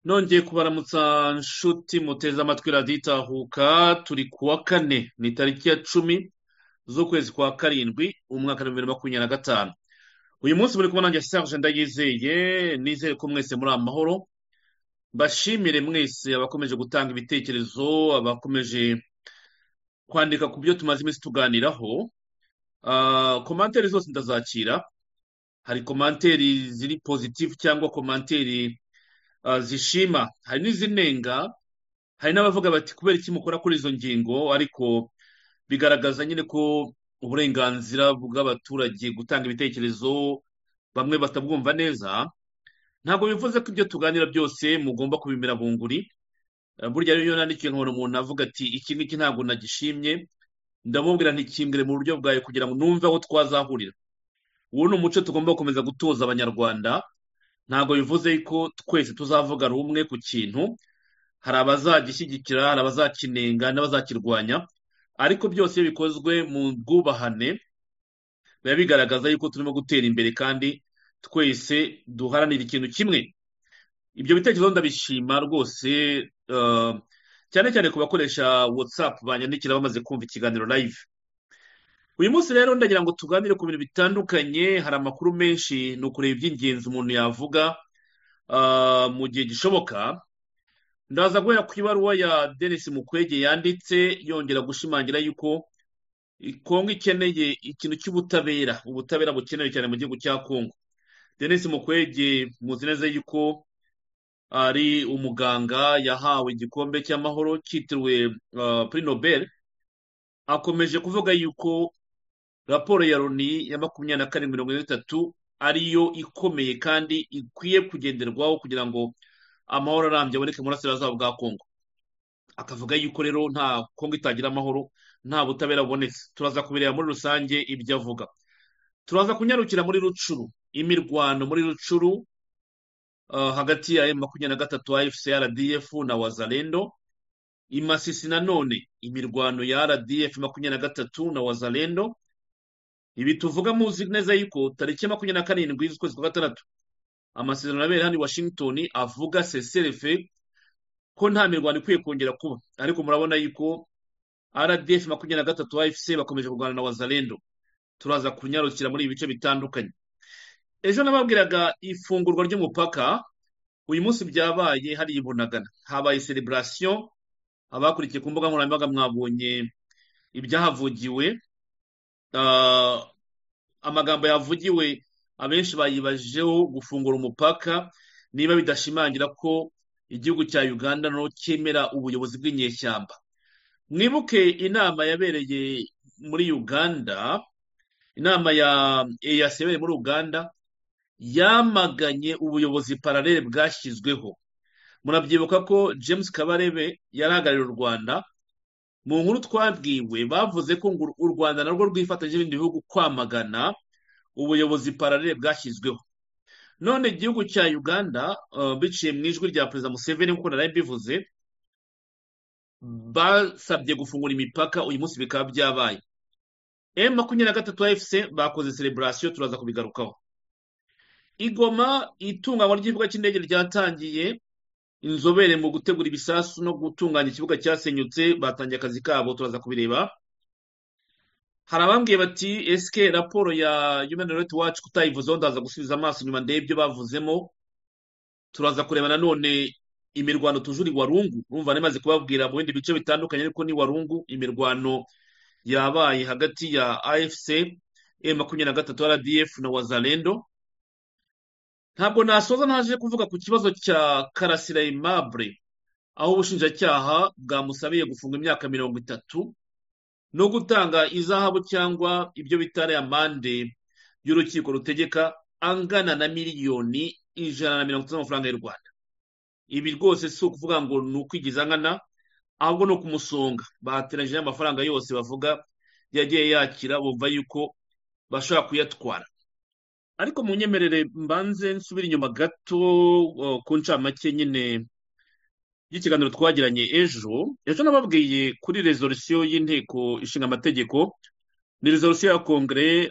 Nongeye kubaramutsa nshuti muteze amatwi radiyo itahuka turi kuwa kane ni tariki ya 10 z'ukwezi kwa karindwi umwaka wa 2025. Uyu munsi muri kubona nanjye Serge Ndayizeye, nizere ko mwese muri amahoro. Mbashimire mwese abakomeje gutanga ibitekerezo, abakomeje kwandika ku byo tumaze iminsi tuganiraho. Komanteri zose ndazakira. Hari komanteri ziri positive cyangwa komanteri zishima, hari n'izinenga. Hari n'abavuga bati kubera iki mukora kuri izo ngingo, ariko bigaragaza nyine ko uburenganzira bw'abaturage gutanga ibitekerezo bamwe batabwumva neza. Ntabwo bivuze ko ibyo tuganira byose mugomba kubimira bunguri. Burya rero iyo nandikiye nkabona umuntu avuga ati iki ngiki ntabwo nagishimye, ndamubwira ntikimbwire mu buryo bwawe kugira ngo numve aho twazahurira. Uwo ni umuco tugomba gukomeza gutoza abanyarwanda. Ntabwo bivuze ko twese tuzavuga rumwe ku kintu. Hari abazagishyigikira, hari abazakinenga n'abazakirwanya, ariko byose iyo bikozwe mu bwubahane biba bigaragaza yuko turimo gutera imbere kandi twese duharanira ikintu kimwe. Ibyo bitekerezo ndabishima rwose, cyane cyane ku bakoresha WhatsApp banyandikira bamaze kumva ikiganiro live. Uyu munsi rero ndagira ngo tuganire ku bintu bitandukanye. Hari amakuru menshi, ni ukureba iby'ingenzi umuntu yavuga mu gihe gishoboka. Ndaza guhera ku ibaruwa ya Denis Mukwege yanditse yongera gushimangira yuko Kongo ikeneye ikintu cy'ubutabera, ubutabera bukenewe cyane mu gihugu cya Kongo. Denis Mukwege muzi neza yuko ari umuganga yahawe igikombe cy'amahoro cyitiriwe Prix Nobel. Akomeje kuvuga yuko raporo ya Loni ya 24/73 ariyo ikomeye kandi ikwiye kugenderwaho kugira ngo amahoro arambye aboneke mu burasirazuba bwa Kongo. Akavuga yuko rero nta Kongo itagira amahoro, nta butabera bubonetse. Turaza kubireba muri rusange ibyo avuga. Turaza kunyarukira muri Rucuru, imirwano muri Rucuru hagati ya M23 AFC RDF na Wazalendo. I Masisi nanone imirwano ya RDF 23 na Wazalendo. Ibi tuvuga muzi neza yuko tariki 27 z'ukwezi kwa gatandatu amasezerano abera hano i Washington avuga seserefe ko nta mirwano ikwiye kongera kuba, ariko murabona yuko RDF 23 AFC bakomeje kurwana na Wazalendo. Turaza kunyarukira muri ibi bice bitandukanye. Ejo nababwiraga ifungurwa ry'umupaka. Uyu munsi byabaye hari ibunagana, habaye celebration. Abakurikiye ku mbuga nkoranyambaga mwabonye ibyahavugiwe. Amagambo yavugiwe abenshi bayibajeho gufungura umupaka niba bidashimangira ko igihugu cya Uganda no cyemera ubuyobozi bw'inyeshyamba. Mwibuke inama yabereye muri Uganda, inama ya EAC yabereye muri Uganda, yamaganye ubuyobozi paralele bwashyizweho. Murabyibuka ko James Kabarebe yarahagarariye u Rwanda. Mu nkuru twabwiwe bavuze ko ngo u Rwanda narwo rwifatanyije n'ibindi bihugu kwamagana ubuyobozi paralele bwashyizweho. None igihugu cya Uganda biciye mu ijwi rya Perezida Museveni nk'uko nari mbivuze, basabye gufungura imipaka. Uyu munsi bikaba byabaye. M23 AFC bakoze celebration, turaza kubigarukaho. Igoma itunganywa ry'ikibuga cy'indege ryatangiye. Inzobere mu gutegura ibisasu no gutunganya ikibuga cyasenyutse batangiye akazi kabo, turaza kubireba. Hari abambwiye bati eske raporo ya Human Rights Watch kutayivuzeho, ndaza gusubiza amaso nyuma ndebe ibyo bavuzemo. Turaza kureba nanone imirwano tujuri Warungu. Urumva nemaze kubabwira mu bindi bice bitandukanye, ariko ni Warungu imirwano yabaye hagati ya AFC M23 RDF na Wazalendo. Ntabwo nasoza ntaje kuvuga ku kibazo cya Karasira Aimable, aho ubushinjacyaha bwamusabiye gufunga imyaka 30 no gutanga izahabu cyangwa ibyo bitari amande y'urukiko rutegeka angana na miliyoni 150 z'amafaranga y'u Rwanda. Ibi rwose si ukuvuga ngo ni ukwigiza nkana, ahubwo no kumusonga. Bateranyije amafaranga yose bavuga yagiye yakira, bumva yuko bashobora kuyatwara. Ariko munyemerere mbanze nsubira inyuma gato ku ncamake nyine y'ikiganiro twagiranye ejo. Ejo nababwiye kuri resolution y'inteko ishinga amategeko. Ni resolution ya Kongere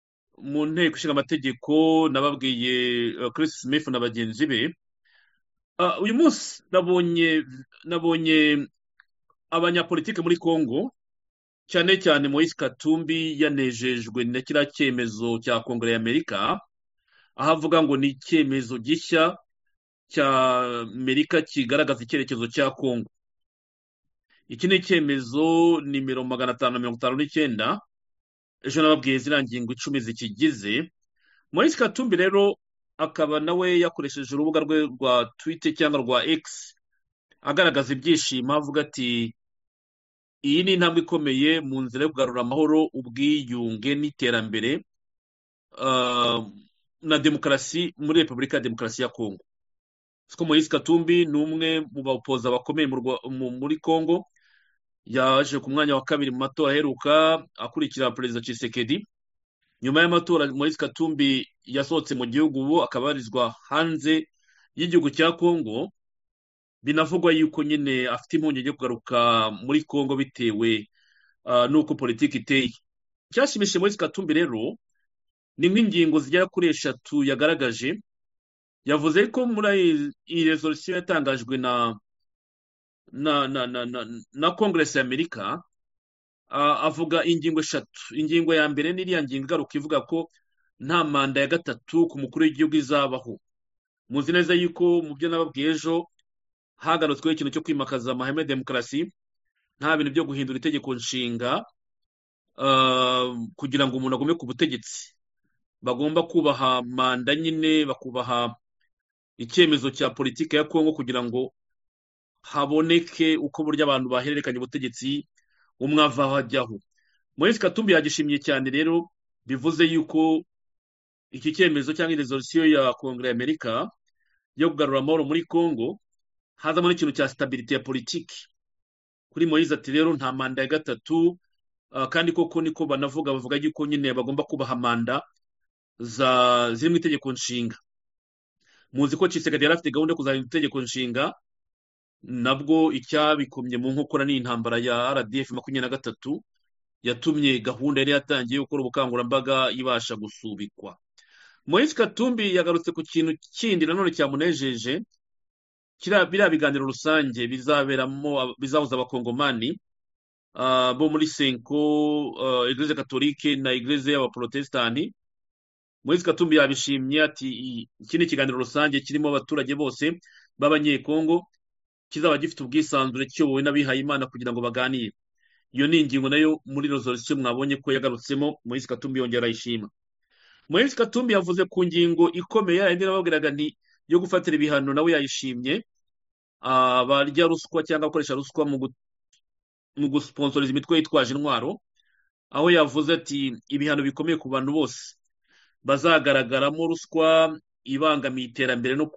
mu nteko ishinga amategeko. Nababwiye Chris Smith na bagenzi be uyu munsi nabonye abanyapolitike muri Congo, cyane cyane Moise Katumbi yanejejwe na kiriya cyemezo cya Kongere y'Amerika, aho avuga ngo ni icyemezo gishya cya Amerika kigaragaza icyerekezo cya Congo. Iki ni icyemezo nimero 559, ejo nababwiye ziriya ngingo 10 zikigize. Moise Katumbi rero akaba nawe yakoresheje urubuga rwe rwa Twitter cyangwa rwa X agaragaza ibyishimo, avuga ati iyi ni intambwe ikomeye mu nzira yo kugarura amahoro, ubwiyunge n'iterambere na demokarasi muri Repubulika ya Demokarasi ya Kongo. Siko Moise Katumbi ni umwe mu bapoza bakomeye muri Kongo, yaje ku mwanya wa kabiri mu matora aheruka akurikira Perezida Tshisekedi. Nyuma y'amatora Moise Katumbi yasohotse mu gihugu, ubu akaba abarizwa hanze y'igihugu cya Kongo. Binavugwa yuko nyine afite impungenge yo kugaruka muri Kongo bitewe n'uko politiki iteye. Cyashimishije Moise Katumbi rero ni nk'ingingo zigera kuri 3 yagaragaje. Yavuze ko muri iyi resolution yatangajwe na Congress ya Amerika, avuga ingingo 3. Ingingo ya mbere ni iriya ngingo igaruka ivuga ko nta manda ya gatatu ku mukuru w'igihugu izabaho. Muzi neza yuko mu byo nababwiye ejo hagarutsweho ikintu cyo kwimakaza amahame ya demokarasi, nta bintu byo guhindura itegeko nshinga kugira ngo umuntu agume ku butegetsi. Bagomba kubaha manda nyine, bakubaha icyemezo cya politiki ya Kongo kugira ngo haboneke uko burya abantu bahererekanya ubutegetsi, umwe avaho ajyaho. Moise Katumbi yagishimiye cyane rero, bivuze yuko iki cyemezo cyangwa resolution ya Kongere y'Amerika yo kugarura amahoro muri Kongo hazamo n'ikintu cya stability ya politiki. Kuri Moise ati rero nta manda ya gatatu, kandi koko niko bavuga yuko nyine bagomba kubaha manda ziri mu itegeko nshinga. Muzi ko Tshisekedi yari afite gahunda yo kuzahindura itegeko nshinga, nabwo icyabikomye mu nkokora ni intambara ya RDF 23 yatumye gahunda yari yatangiye gukora ubukangurambaga ibasha gusubikwa. Moise Katumbi yagarutse ku kintu kindi nanone cyamunejeje, biriya biganiro rusange bizahuza abakongomani bo muri Senko, Eglise Katolike na Eglise y'Abaprotestani. Moise Katumbi yabishimye ati iki ni ikiganiro rusange kirimo abaturage bose b'abanyekongo, kizaba gifite ubwisanzure, kiyobowe n'abihaye Imana kugira ngo baganire. Iyo ni ingingo nayo muri resolution mwabonye ko yagarutsemo. Moise Katumbi yongera ayishima. Moise Katumbi yavuze ku ngingo ikomeye yandi nababwiraga nti yo gufatira ibihano, nawe yayishimye. Barya ruswa cyangwa gukoresha ruswa mu gusponsoriza imitwe yitwaje intwaro, aho yavuze ati ibihano bikomeye ku bantu bose bazagaragaramo ruswa ibangamiye iterambere no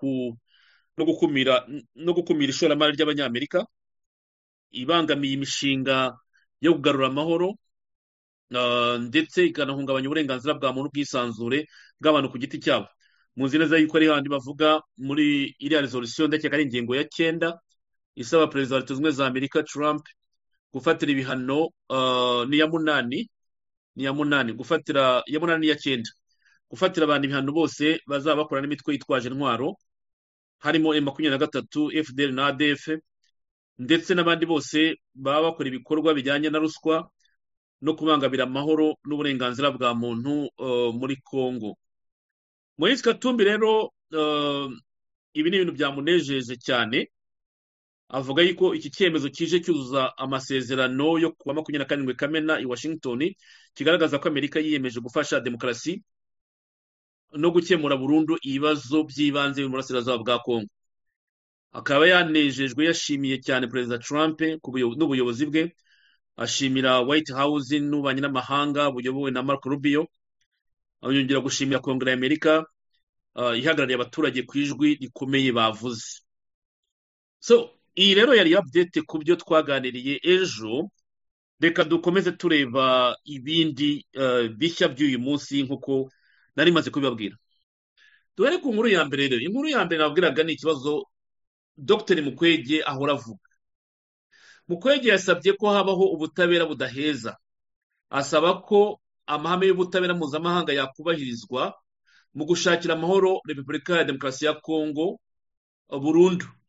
gukumira ishoramari ry'Abanyamerika, ibangamiye imishinga yo kugarura amahoro, ndetse ikanahungabanya uburenganzira bwa muntu, ubwisanzure bw'abantu ku giti cyabo. Muzi neza yuko ari handi bavuga muri iriya resolution, ndakeka ari ingingo ya 9 isaba Perezida wa Leta Zunze Ubumwe za Amerika Trump gufatira ibihano, ni ya munani gufatira ya munani n'iya 9, gufatira abantu ibihano bose bazaba bakora n'imitwe yitwaje intwaro, harimo M23, FDL na ADF, ndetse n'abandi bose baba bakora ibikorwa bijyanye na ruswa no kubangamira amahoro n'uburenganzira bwa muntu muri Kongo. Moise Katumbi rero ibi ni ibintu byamunejeje cyane. Avuga yuko iki cyemezo kije cyuzuza amasezerano yo kuwa 27 Kamena i Washington, kigaragaza ko Amerika yiyemeje gufasha demokarasi no gukemura burundu ibibazo by'ibanze mu burasirazuba bwa Kongo. Akaba yanejejwe, yashimiye cyane Perezida Trump n'ubuyobozi bwe, ashimira White House n'ububanyi n'amahanga buyobowe na Marco Rubio, yongera gushimira Kongere y'Amerika ihagarariye abaturage ku ijwi rikomeye bavuze. So iyi rero yari update ku byo twaganiriye ejo. Reka dukomeze tureba ibindi bishya by'uyu munsi nk'uko nari maze kubibabwira. Duhere ku nkuru ya mbere rero. Inkuru ya mbere nabwiraga ni ikibazo Dr Mukwege ahora avuga. Mukwege yasabye ko habaho ubutabera budaheza, asaba ko amahame y'ubutabera mpuzamahanga yakubahirizwa mu gushakira amahoro Repubulika ya Demokarasi ya Kongo burundu.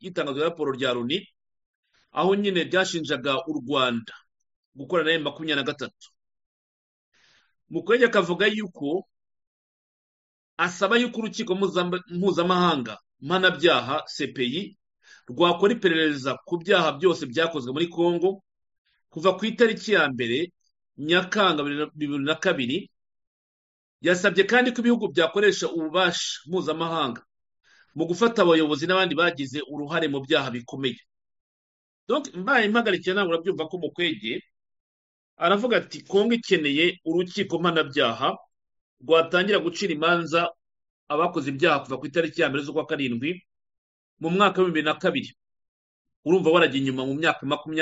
y'itangazwa rya raporo rya Loni aho nyine ryashinjaga u Rwanda gukorana na M23. Mukwege akavuga yuko asaba yuko urukiko mpuzamahanga mpanabyaha CPI rwakora iperereza ku byaha byose byakozwe muri Kongo kuva ku itariki ya mbere Nyakanga 2022. Yasabye kandi ko ibihugu byakoresha ububasha mpuzamahanga mu gufata abayobozi n'abandi bagize uruhare mu byaha bikomeye. Donc mbaye impagarikiye ntabwo urabyumva ko Mukwege aravuga ati Kongo ikeneye urukiko mpanabyaha rwatangira gucira imanza abakoze ibyaha kuva ku itariki ya mbere z'ukwa karindwi mu mwaka wa 2022. Urumva waragiye inyuma mu myaka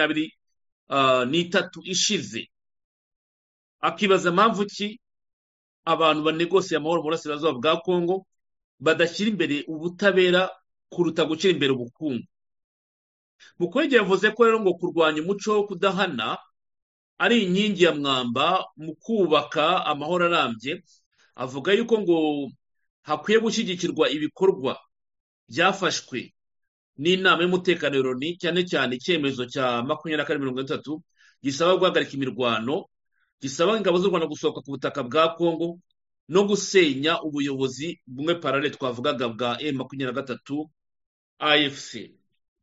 23 ishize. Akibaza impamvu ki abantu banegosiye amahoro mu burasirazuba bwa Kongo badashyira imbere ubutabera kuruta gushyira imbere ubukungu. Mukwege yavuze ko rero ngo kurwanya umuco wo kudahana ari inkingi ya mwamba mu kubaka amahoro arambye. Avuga yuko ngo hakwiye gushyigikirwa ibikorwa byafashwe n'inama y'umutekano ya Loni, cyane cyane icyemezo cya 24/33 gisaba guhagarika imirwano, gisaba ingabo z'u Rwanda gusohoka ku butaka bwa Kongo no gusenya ubuyobozi bumwe parallel twavugaga bwa M23 AFC.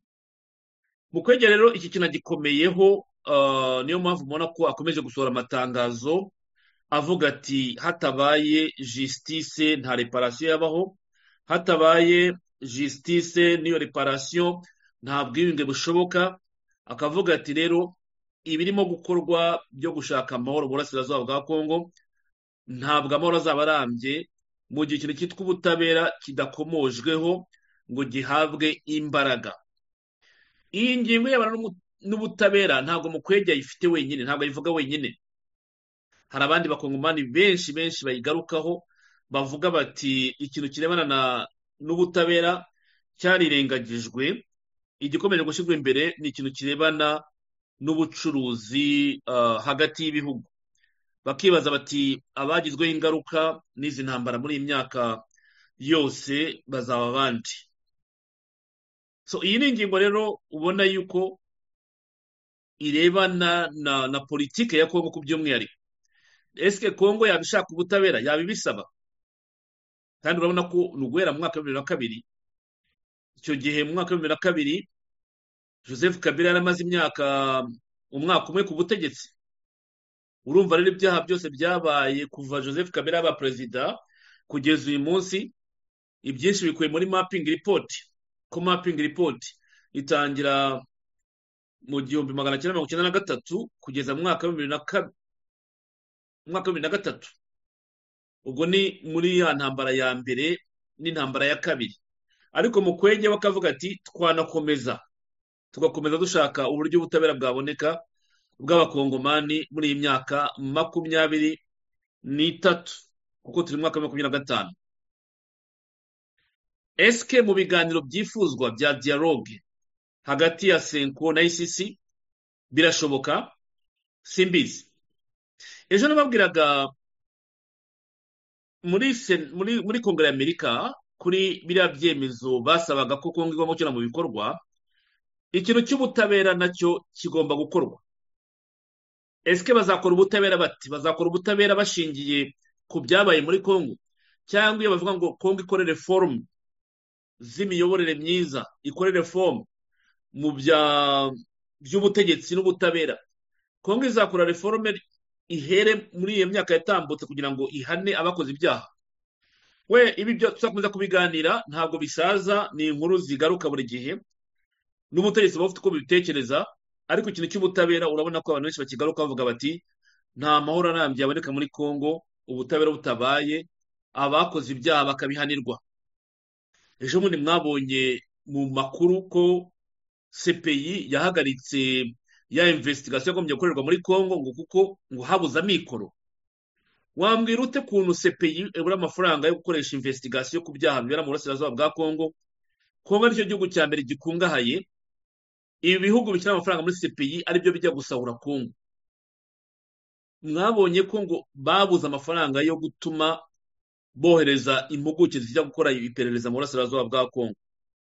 Mukwege rero iki kintu gikomeyeho, niyo mpamvu mubona ko akomeje gusohora amatangazo avuga ati hatabaye justice nta reparation yabaho, hatabaye justice niyo reparation nta bwiyunge bushoboka. Akavuga ati rero ibirimo gukorwa byo gushaka amahoro mu burasirazuba bwa Kongo ntabwo amahoro azaba arambye mu gihe ikintu cyitwa ubutabera kidakomojweho ngo gihabwe imbaraga. Iyi ngingo y'abana n'ubutabera ntabwo Mukwege ayifite wenyine, ntabwo ayivuga wenyine. Hari abandi bakongomani benshi bayigarukaho bavuga bati ikintu kirebana n'ubutabera cyarirengagijwe, igikomeje gushyirwa imbere ni ikintu kirebana n'ubucuruzi hagati y'ibihugu. Bakibaza bati abagizweho ingaruka n'izi ntambara muri iyi myaka yose bazaba abandi. So iyi ni ingingo rero ubona yuko irebana na politike ya Kongo ku by'umwihariko. Eske Kongo yabishaka ubutabera, yabibisaba? Kandi urabona ko nuguhera mu mwaka wa 2022, icyo gihe mu mwaka wa 2022 Joseph Kabila yaramaze umwaka umwe ku butegetsi. Urumva rero ibyaha byose byabaye kuva Joseph Kabila aba perezida kugeza uyu munsi, ibyinshi bikuye muri mapping report. Ko mapping report itangira mu 1993 kugeza mu mwaka wa 2023. Ubwo ni muri ya ntambara ya mbere n'intambara ya kabiri. Ariko Mukwege bakavuga ati tugakomeza dushaka uburyo ubutabera bwaboneka bw'abakongomani muri iyi myaka 23 kuko turi mu mwaka wa 2025. Eske mu biganiro byifuzwa bya dialogue hagati ya Senko na ICC birashoboka? Simbizi. Ejo nababwiraga muri Kongere ya Amerika kuri biriya byemezo basabaga ko Kongo igomba gushyira mu bikorwa, ikintu cy'ubutabera nacyo kigomba gukorwa. Eske bazakora ubutabera bati? Bazakora ubutabera bashingiye ku byabaye muri Kongo, cyangwa iyo bavuga ngo Kongo ikore reform z'imiyoborere myiza, ikore reform mu by'ubutegetsi n'ubutabera, Kongo izakora reforme ihere muri iyo myaka yatambutse kugira ngo ihane abakoze ibyaha? We ibi byo tuzakomeza kubiganira, ntabwo bisaza, ni inkuru zigaruka buri gihe n'ubutegetsi bafite uko bibitekereza. Ariko ikintu cy'ubutabera urabona ko abantu benshi bakigaruka bavuga bati nta mahoro arambye aboneka muri Kongo ubutabera butabaye, abakoze ibyaha bakabihanirwa. Ejo bundi mwabonye mu makuru ko CPI yahagaritse ya investigation yagombye gukorerwa muri Kongo ngo kuko ngo habuze amikoro. Wambwira ute kuntu CPI ebura amafaranga yo gukoresha investigation ku byaha bibera mu burasirazuba bwa Kongo? Kongo nicyo gihugu cya mbere gikungahaye, ibi bihugu bishyira amafaranga muri CPI aribyo bijya gusahura Kongo. Mwabonye ko ngo babuze amafaranga yo gutuma bohereza impuguke zijya gukora iperereza mu burasirazuba bwa Kongo.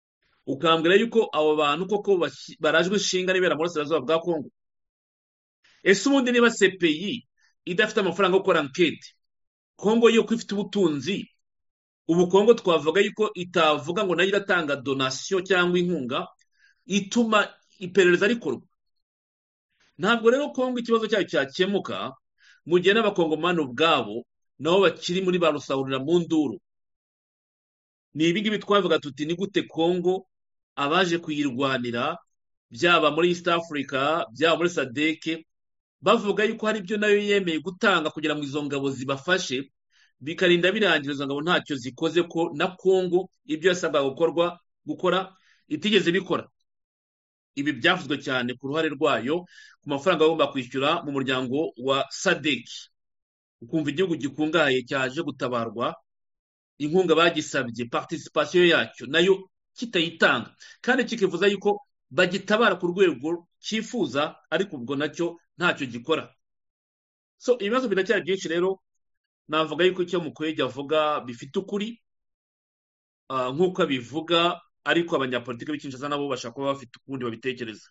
ukambwira yuko abo bantu koko barajwe ishinga n'ibera mu burasirazuba bwa kongo. Ese ubundi niba CPI idafite amafaranga yo gukora ankete, kongo yo ko ifite ubutunzi, ubu kongo twavuga yuko itavuga ngo nayo iratanga donasiyo cyangwa inkunga ituma iperereza rikorwa? Ntabwo rero kongo ikibazo cyayo cyakemuka mu gihe n'abakongomani ubwabo nabo bakiri muri ba rusahurira mu nduru. Ni ibi ngibi twavuga tuti ni gute kongo abaje kuyirwanira byaba muri East Africa byaba muri sadeke bavuga yuko hari ibyo nayo yemeye gutanga kugira ngo izo ngabo zibafashe, bikarinda birangira izo ngabo ntacyo zikoze, ko na kongo ibyo yasabwaga gukora itigeze bikora. Ibi byavuzwe cyane ku ruhare rwayo ku mafaranga agomba kwishyura mu muryango wa sadeki. Ukumva igihugu gikungahaye cyaje gutabarwa, inkunga bagisabye participation yacyo nayo kitayitanga, kandi kikivuza yuko bagitabara ku rwego cyifuza, ariko ubwo nacyo ntacyo gikora. So ibibazo biracyari byinshi rero. Navuga yuko icyo Mukwege avuga bifite ukuri nk'uko abivuga, ariko abanyapolitiki b'Kinshasa nabo bashaka kuba bafite ukundi babitekereza.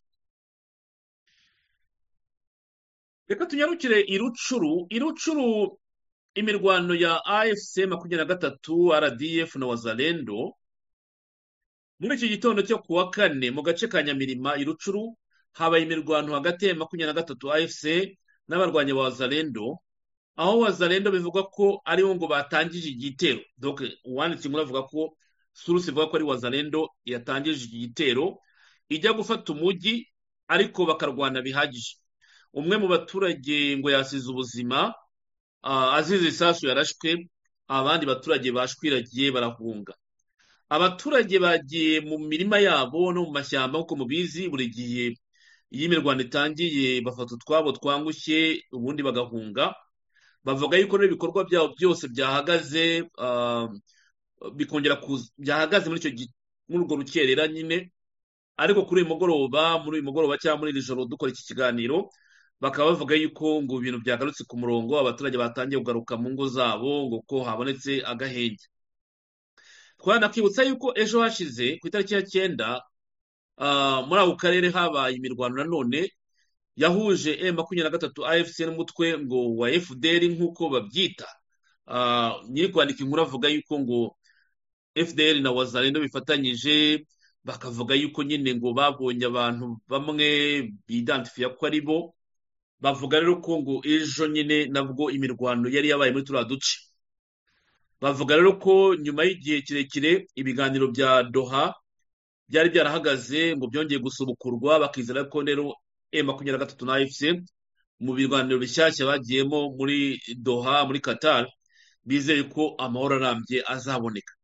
Reka tunyarukire irucuru imirwano ya AFC 23 RDF na Wazalendo. Muri iki gitondo cyo kuwa kane mu gace ka Nyamirima irucuru habaye imirwano hagati ya 23 AFC n'abarwanya ba Wazalendo, aho Wazalendo bivuga ko ari ngo batangije igitero. Donc uwanditse inkuru avuga ko source ivuga ko ari Wazalendo yatangije igitero ijya gufata umujyi, ariko bakarwana bihagije. Umwe mu baturage ngo yasize ubuzima azize isasu yarashwe, abandi baturage bashwiragiye barahunga. Abaturage bagiye mu mirima yabo no mu mashyamba, nk'uko mubizi buri gihe iyo imirwano itangiye bafata utwabo twangushye ubundi bagahunga. Bavuga yuko ibikorwa byabo byose byahagaze, bikongera byahagaze muri urwo rukerera nyine, ariko muri uyu mugoroba cyangwa muri iri joro dukora iki kiganiro bakaba bavuga yuko ngo ibintu byagarutse ku murongo, abaturage batangiye kugaruka mu ngo zabo, ngo ko habonetse agahenge. Twanakibutsa yuko ejo hashize ku itariki ya 9 muri ako karere habaye imirwano nanone yahuje M23 AFC n'umutwe ngo wa FDR nk'uko babyita. Nyiri kwandika inkuru avuga yuko ngo FDR na Wazalendo bifatanyije, bakavuga yuko nyine ngo babonye abantu bamwe bidentifia ko ari bo. Bavuga rero ko ngo ejo nyine nabwo imirwano yari yabaye muri turiya duce. Bavuga rero ko nyuma y'igihe kirekire ibiganiro bya Doha byari byarahagaze ngo byongeye gusubukurwa, bakizera ko rero M23 na AFC mu biganiro bishyashya bagiyemo muri Doha muri Qatar bizeye ko amahoro arambye azaboneka.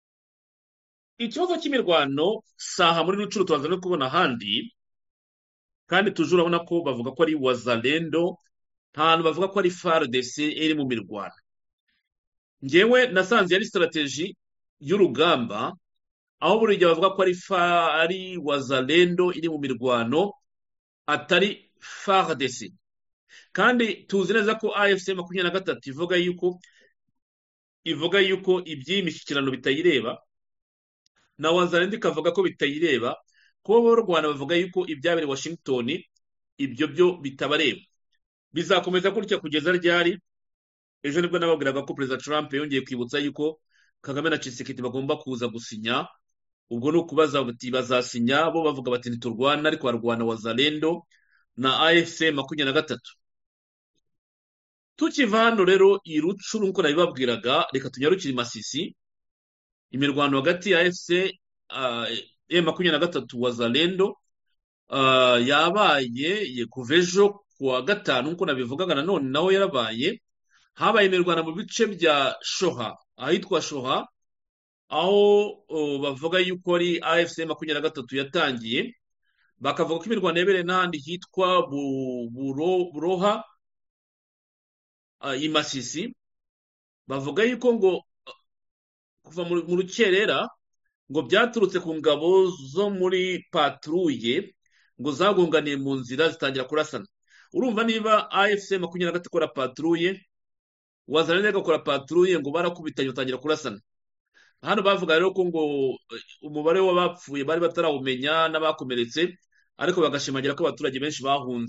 Ikibazo cy'imirwano saha muri rucuru tubanza no kubona ahandi, kandi tujura urabona ko bavuga ko ari Wazalendo, nta hantu bavuga ko ari FARDC iri mu mirwano. Ngewe nasanze yari strategy y'urugamba, aho buri gihe bavuga ko ari Wazalendo iri mu mirwano atari FARDC. Kandi tuzi neza ko AFC 23 ivuga yuko iby'imishyikirano bitayireba, na Wazalendo ikavuga ko bitayireba, ko bo Rwanda bavuga yuko ibyabereye Washington ibyo byo bitabareba. Bizakomeza gutya kugeza ryari? Ejo nibwo nababwiraga ko President Trump yongeye kwibutsa yuko Kagame na Tshisekedi bagomba kuza gusinya. Ubwo no kubaza bati bazasinya, bo bavuga bati ntiturwana, ariko barwana Wazalendo na AFC 23. Tukiva hano rero irucuru nkuko nabibabwiraga, reka tunyarukire Masisi. Imirwano hagati ya AFC M23 Wazalendo yabaye kuva ejo kuwa gatanu nkuko nabivugaga, nanone naho yarabaye. Habaye imirwano mu bice bya Shoha, ahitwa Shoha, aho bavuga yuko ari AFC 23 yatangiye. Bakavuga ko imirwano yabereye n'ahandi hitwa Buroha Masisi. Bavuga yuko ngo kuva mu rukerera ngo byaturutse ku ngabo zo muri patrouille ngo zagunganiye mu nzira zitangira kurasana. Urumva niba AFC 23 ikora patrouille, Wazalendo igakora patrouille, ngo barakubitanye batangira kurasana. hano bavuga rero ko ngo umubare w'abapfuye bari batarawumenya n'abakomeretse, ariko bagashimangira ko abaturage benshi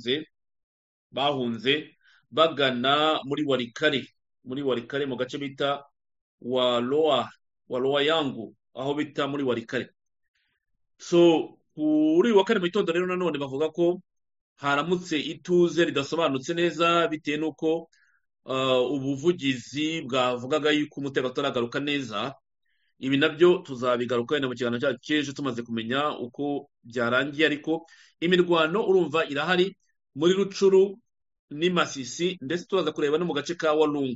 bahunze bagana muri warikare mu gace bita wa lowa yangu, aho bita muri warikare. So kuri uyu wa kane mu gitondo rero nanone bavuga ko haramutse ituze ridasobanutse neza bitewe n'uko ubuvugizi bwavugaga yuko umutekano utaragaruka neza. Ibi nabyo tuzabigaruka wenda mu kiganiro cyacu cy'ejo tumaze kumenya uko byarangiye, ariko imirwano urumva irahari muri Rucuru ni Masisi, ndetse tubaza kureba no mu gace ka Walungu.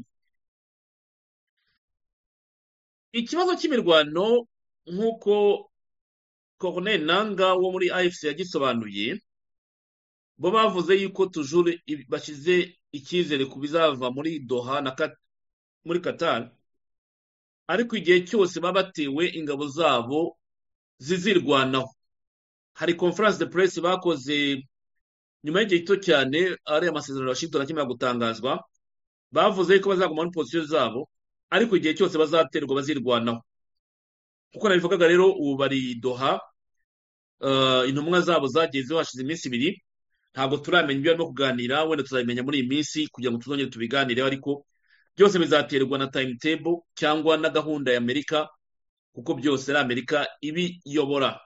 Ikibazo cy'imirwano nk'uko Corneille Nangaa wo muri AFC yagisobanuye, bo bavuze yuko tujure bashyize icyizere ku bizava muri Doha muri Qatar, ariko igihe cyose baba batewe ingabo zabo zizirwanaho. Hari conference de presse bakoze nyuma y'igihe gito cyane, ari amasezerano ya Washington akimara gutangazwa, bavuze ko bazaguma muri position zabo, ariko igihe cyose bazaterwa bazirwanaho. Kuko nabivugaga rero ubu bari Doha, intumwa zabo zagezeho hashize iminsi ibiri, ntabwo turamenya ibyo barimo kuganira, wenda tuzabimenya muri iyi minsi kugira ngo tuzongere tubiganireho, ariko byose bizaterwa na timetable cyangwa na gahunda ya Amerika, kuko byose ari Amerika ibiyobora.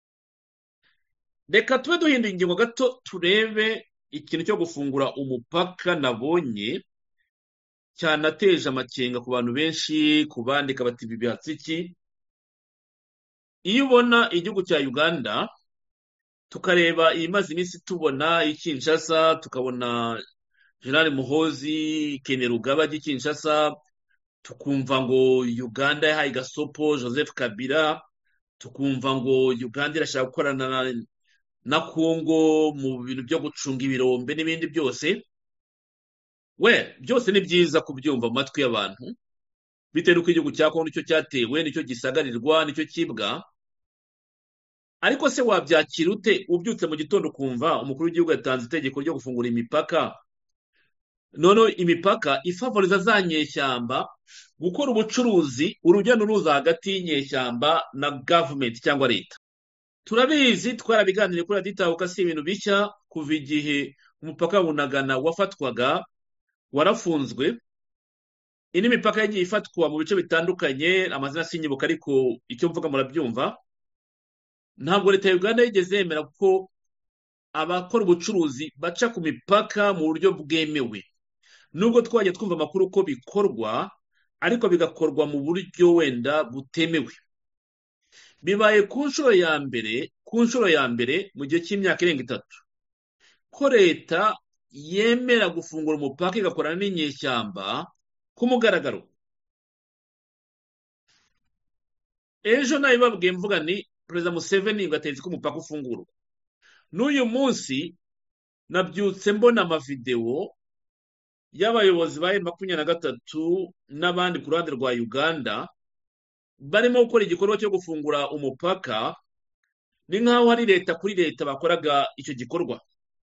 Reka tube duhinduye ingingo gato turebe ikintu cyo gufungura umupaka nabonye cyanateje amakenga ku bantu benshi, kubandika bati ibi bihatse iki. Iyo ubona igihugu cya Uganda tukareba ibimaze iminsi tubona i Kinshasa, tukabona General Muhoozi Kainerugaba ajya i Kinshasa, tukumva ngo Uganda yahaye gasopo Joseph Kabila, tukumva ngo Uganda irashaka gukorana na Congo mu bintu byo gucunga ibirombe n'ibindi byose. Byose ni byiza kubyumva mu matwi y'abantu, bitewe n'uko igihugu cya Congo nicyo cyatewe, nicyo gisagarirwa, nicyo kibwa. Ariko se wabyakira ute ubyutse mu gitondo ukumva umukuru w'igihugu yatanze itegeko ryo gufungura imipaka, noneho imipaka ifavoriza za nyeshyamba gukora ubucuruzi, urujya n'uruza hagati y'inyeshyamba na gavumenti cyangwa leta? Turabizi, twarabiganiriye kuri Raditahuka, si ibintu bishya. Kuva igihe umupaka wa Bunagana wafatwaga warafunzwe, indi mipaka yagiye ifatwa mu bice bitandukanye, amazina sinyibuka ariko icyo mvuga murabyumva. Ntabwo leta ya Uganda yigeze yemera ko abakora ubucuruzi baca ku mipaka mu buryo bwemewe, nubwo twajya twumva amakuru ko bikorwa, ariko bigakorwa mu buryo wenda butemewe. Bibaye ku nshuro ya mbere mu gihe cy'imyaka irenga 3 ko leta yemera gufungura umupaka igakorana n'inyeshyamba ku mugaragaro. Ejo nabibabwiye mvuga ni Perezida Museveni ngo ategetse ko umupaka ufungurwa. N'uyu munsi nabyutse mbona amavideo y'abayobozi ba M23 n'abandi ku ruhande rwa Uganda barimo gukora igikorwa cyo gufungura umupaka, ni nk'aho hari leta kuri leta bakoraga icyo gikorwa.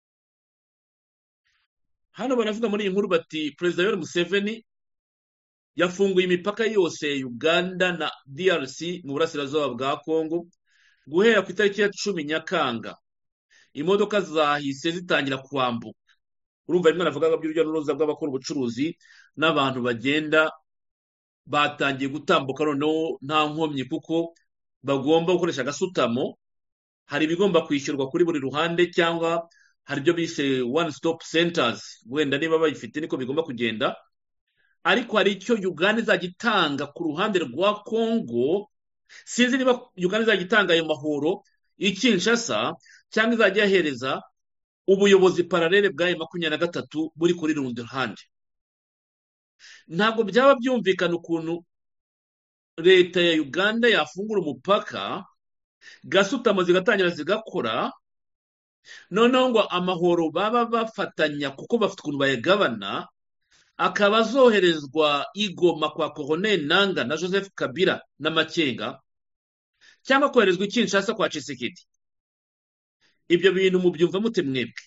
Hano baravuga muri iyi nkuru bati Perezida Yoweri Museveni yafunguye imipaka yose ya Uganda na DRC mu burasirazuba bwa Congo guhera ku itariki ya 10 Nyakanga. Imodoka zahise zitangira kwambuka. Urumva rimwe navugaga by'urujya n'uruza bw'abakora ubucuruzi n'abantu bagenda batangiye gutambuka noneho nta nkomyi, kuko bagomba gukoresha agasutamo. Hari ibigomba kwishyurwa kuri buri ruhande, cyangwa hari ibyo bise one stop centers, wenda niba bayifite niko bigomba kugenda. Ariko hari icyo Uganda izajya itanga ku ruhande rwa Congo. Sinzi niba Uganda izajya itanga ayo mahoro i Kinshasa cyangwa izajya yahereza ubuyobozi paralele bwa M23 buri kuri rundi ruhande. Ntabwo byaba byumvikana ukuntu leta ya Uganda yafungura umupaka, gasutamo zigatangira zigakora, noneho ngo amahoro baba bafatanya kuko bafite ukuntu bayagabana, akaba azoherezwa igoma kwa Corneille Nangaa na Joseph Kabila na Makenga, cyangwa koherezwa i Kinshasa kwa Tshisekedi. Ibyo bintu mubyumva mute mwebwe?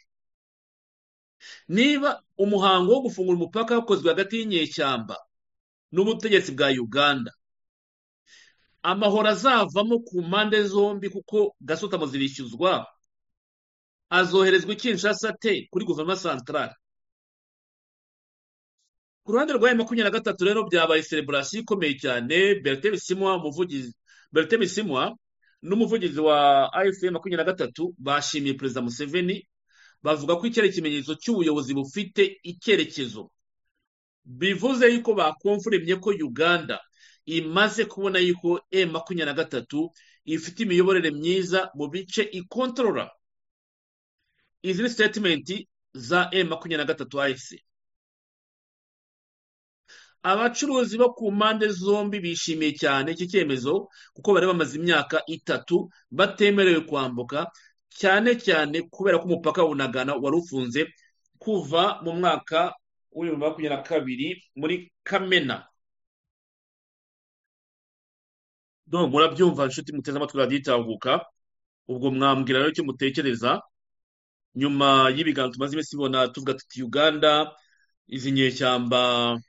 Niba umuhango wo gufungura umupaka wakozwe hagati y'inyeshyamba n'ubutegetsi bwa Uganda, amahoro azavamo ku mpande zombi kuko gasutamo zirishyuzwa azoherezwa i Kinshasa te kuri guverinoma santarari. Ku ruhande rwa M23 rero byabaye celebration ikomeye cyane. Bertin Bisimwa n'umuvugizi wa AFC M23 bashimiye Perezida Museveni, bavuga ko iki ari ikimenyetso cy'ubuyobozi bufite icyerekezo. Bivuze yuko bakonfirmye ko Uganda imaze kubona yuko M23 ifite imiyoborere myiza mu bice ikontorora. Izi ni statement za M23 AFC. Abacuruzi bo ku mpande zombi bishimiye cyane iki cyemezo kuko bari bamaze imyaka 3 batemerewe kwambuka, cyane cyane kubera ko umupaka wa Bunagana wari ufunze kuva mu mwaka wa 2022 muri Kamena. Donc murabyumva inshuti muteze amatwi raditahuka, ubwo mwambwira rero icyo mutekereza nyuma y'ibiganiro tumaze iminsi ibona tuvuga tuti Uganda izi nyeshyamba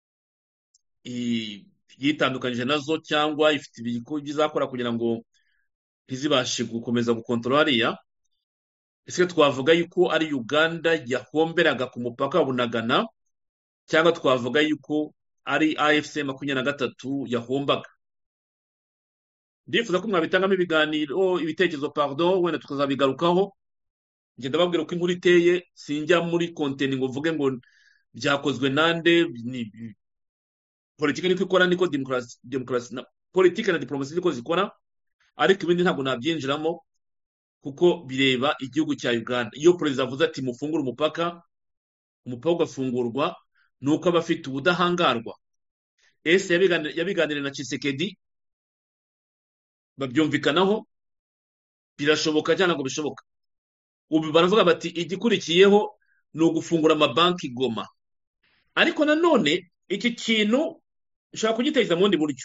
yitandukanyije nazo cyangwa ifite ibikorwa bizakora kugira ngo ntizibashe gukomeza gukontorora hariya. Ese twavuga yuko ari Uganda yahomberaga ku mupaka wa Bunagana cyangwa twavuga yuko ari AFC M23 yahombaga? Ndifuza ko mwabitangamo ibiganiro, ibitekerezo wenda tukazabigarukaho. Ngenda babwira ko inkuru iteye, sinjya muri content ngo mvuge ngo byakozwe nande. Politiki niko ikora, niko demokarasi na politiki na diplomasi niko zikora, ariko ibindi ntabwo nabyinjiramo kuko bireba igihugu cya Uganda. Iyo perezida avuze ati mufungure umupaka ugafungurwa, nuko aba afite ubudahangarwa. Ese yabiganiriye na Tshisekedi babyumvikanaho, birashoboka cyangwa ngo bishoboka? Ubu baravuga bati igikurikiyeho ni ugufungura amabanki Goma. Ariko nanone iki kintu nshaka kugitekereza mu bundi buryo.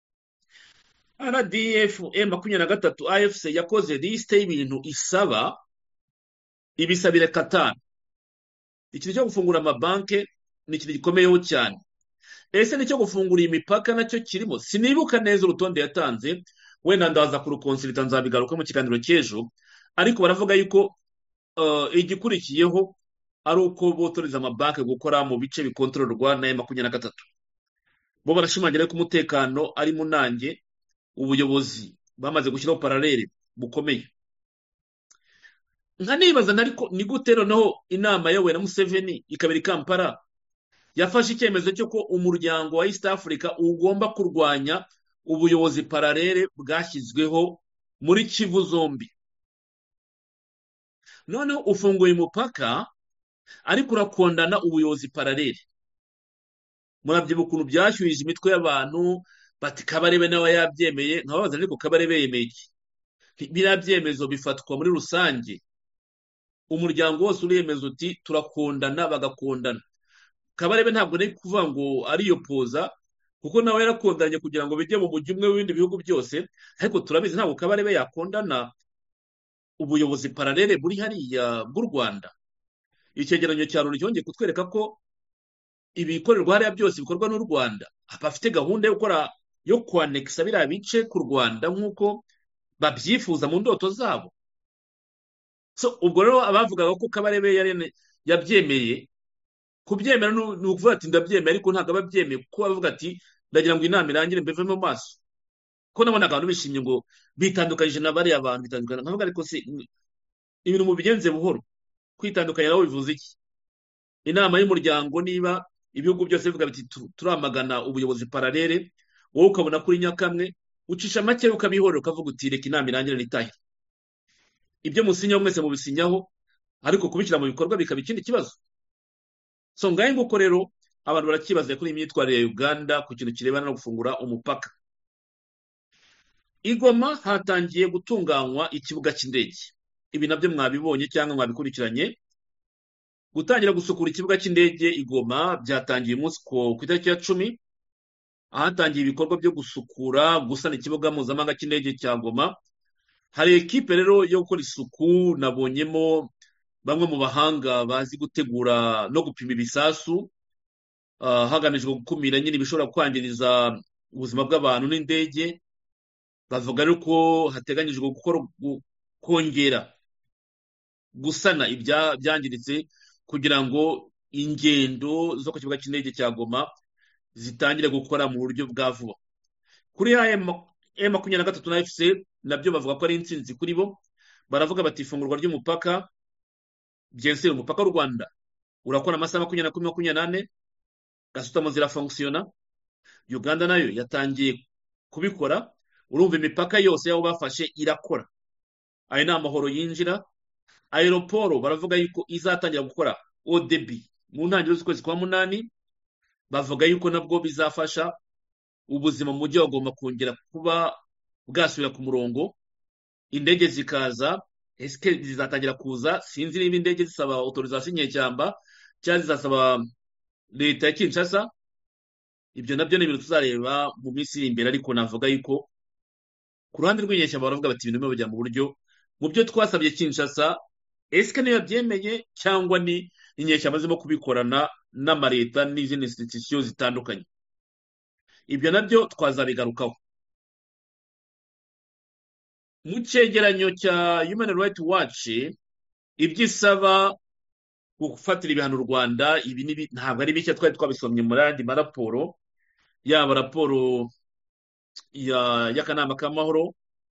RDF M23 AFC yakoze liste y'ibintu isaba, ibisabire Qatar. Ikintu cyo gufungura amabanki ni ikintu gikomeyeho cyane. Ese nicyo gufungura imipaka nacyo kirimo? Sinibuka neza urutonde yatanze, wenda ndaza kurukonsilita nzabigaruka mu kiganiro cy'ejo. Ariko baravuga yuko igikurikiyeho ari uko botoreza amabanki gukora mu bice bikontororwa na M23. Bo barashimangira ko umutekano ari munange, ubuyobozi bamaze gushyiraho paralele bukomeye. Nkanibaza nariko ni gute noneho inama yawe na Museveni ikabiri Kampala yafashe icyemezo cyo ko umuryango wa East Africa ugomba kurwanya ubuyobozi paralele bwashyizweho muri Kivu zombi. Noneho ufunguye umupaka ariko urakondana ubuyobozi paralele. Murabyibuka ukuntu byashyuhije imitwe y'abantu bati Kabarebe nawe yabyemeye, nkababaza ariko Kabarebe yemeye iki? Biriya byemezo bifatwa muri rusange, umuryango wose uriyemeza uti turakondana, bagakondana. Kabarebe ntabwo ari kuvuga ngo ariyopoza kuko nawe yarakondanye kugira ngo bijye mu mujyi umwe w'ibindi bihugu byose, ariko turabizi ntabwo Kabarebe yakondana ubuyobozi paralele buri hariya bw'u Rwanda. Icyegeranyo cya Loni cyongeye kutwereka ko ibikorerwa hariya byose bikorwa n'u Rwanda. Abafite gahunda yo gukora yo kwanexa biriya bice ku Rwanda nk'uko babyifuza mu ndoto zabo. So ubwo rero abavugaga ko Kabarebe yabyemeye, kubyemera ni ukuvuga ati ndabyemeye, ariko ntabwo ababyemeye kuko bavuga ati ndagira ngo inama irangire mbeve mu maso. Ko nabona abantu bishimye ngo bitandukanyije na bariya abantu bitandukanye. Nkavuga ariko se ibintu mu bigenze buhoro, kwitandukanya nawe bivuze iki? Inama y'umuryango niba ibihugu byose bivuga biti turamagana ubuyobozi paralele, wowe ukabona kuri nyakamwe ucisha make ukabihorera ukavuga uti reka inama irangire nitahe. Ibyo musinyaho mwese mubisinyaho, ariko kubishyira mu bikorwa bikaba ikindi kibazo. So ngahe nguko rero abantu barakibaza kuri imyitwarire ya Uganda ku kintu kirebana no gufungura umupaka. Igoma hatangiye gutunganywa ikibuga cy'indege. Ibi nabyo mwabibonye cyangwa mwabikurikiranye. Gutangira gusukura ikibuga cy'indege Igoma byatangiye umunsi ku itariki ya 10, ahatangiye ibikorwa byo gusukura gusana ikibuga mpuzamahanga cy'indege cya Goma. Hari ekipe rero yo gukora isuku, nabonyemo bamwe mu bahanga bazi gutegura no gupima ibisasu, hagamijwe gukumira nyine ibishobora kwangiriza ubuzima bw'abantu n'indege. bavuga yuko hateganyijwe kongera gusana byangiritse kugira ngo ingendo zo ku kibuga cy'indege cya Goma zitangire gukora mu buryo bwa vuba. Kuri M23 na FC nabyo bavuga ko ari intsinzi kuri bo, baravuga bati ifungurwa ry'umupaka byensire umupaka w'u Rwanda urakora amasaha 24 gasutamo zirafunkisiona. Uganda nayo yatangiye kubikora, urumva imipaka yose yabo bafashe irakora, ayo ni amahoro yinjira. Aeroporo baravuga yuko izatangira gukora ODB mu ntangiriro z'ukwezi kwa munani, bavuga yuko nabwo bizafasha ubuzima mu mujyi wagomba kongera kuba bwasubira ku murongo, indege zikaza. Ese zizatangira kuza, sinzi niba indege zisaba autorisation nyeshyamba cyangwa zizasaba leta ya Kinshasa. Ibyo nabyo ni ibintu tuzareba mu minsi iri imbere, ariko navuga yuko ku ruhande rw'inyeshyamba baravuga bati ibintu bijya mu buryo mu byo twasabye Kinshasa. Ese niyo yabyemeye cyangwa ni inyeshyamba zirimo kubikorana n'amaleta n'izindi institution zitandukanye? Ibyo nabyo twazabigarukaho. Mu cyegeranyo cya Human Rights Watch ibyo isaba gufatira ibihano u Rwanda, ibi ntabwo ari bishya, twari twabisomye muri andi maraporo, yaba raporo y'akanama k'amahoro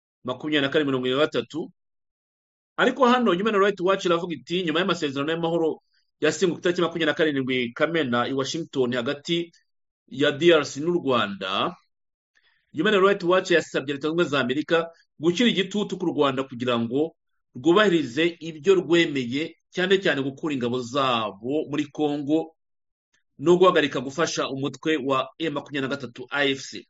24/73. Ariko hano Human Rights Watch iravuga iti nyuma y'amasezerano y'amahoro yasinywe ku itariki 27 Kamena i Washington hagati ya DRC n'u Rwanda, Human Rights Watch yasabye Leta Zunze Ubumwe za Amerika gushyira igitutu ku Rwanda kugira ngo rwubahirize ibyo rwemeye, cyane cyane gukura ingabo zabo muri Congo no guhagarika gufasha umutwe wa M23 AFC.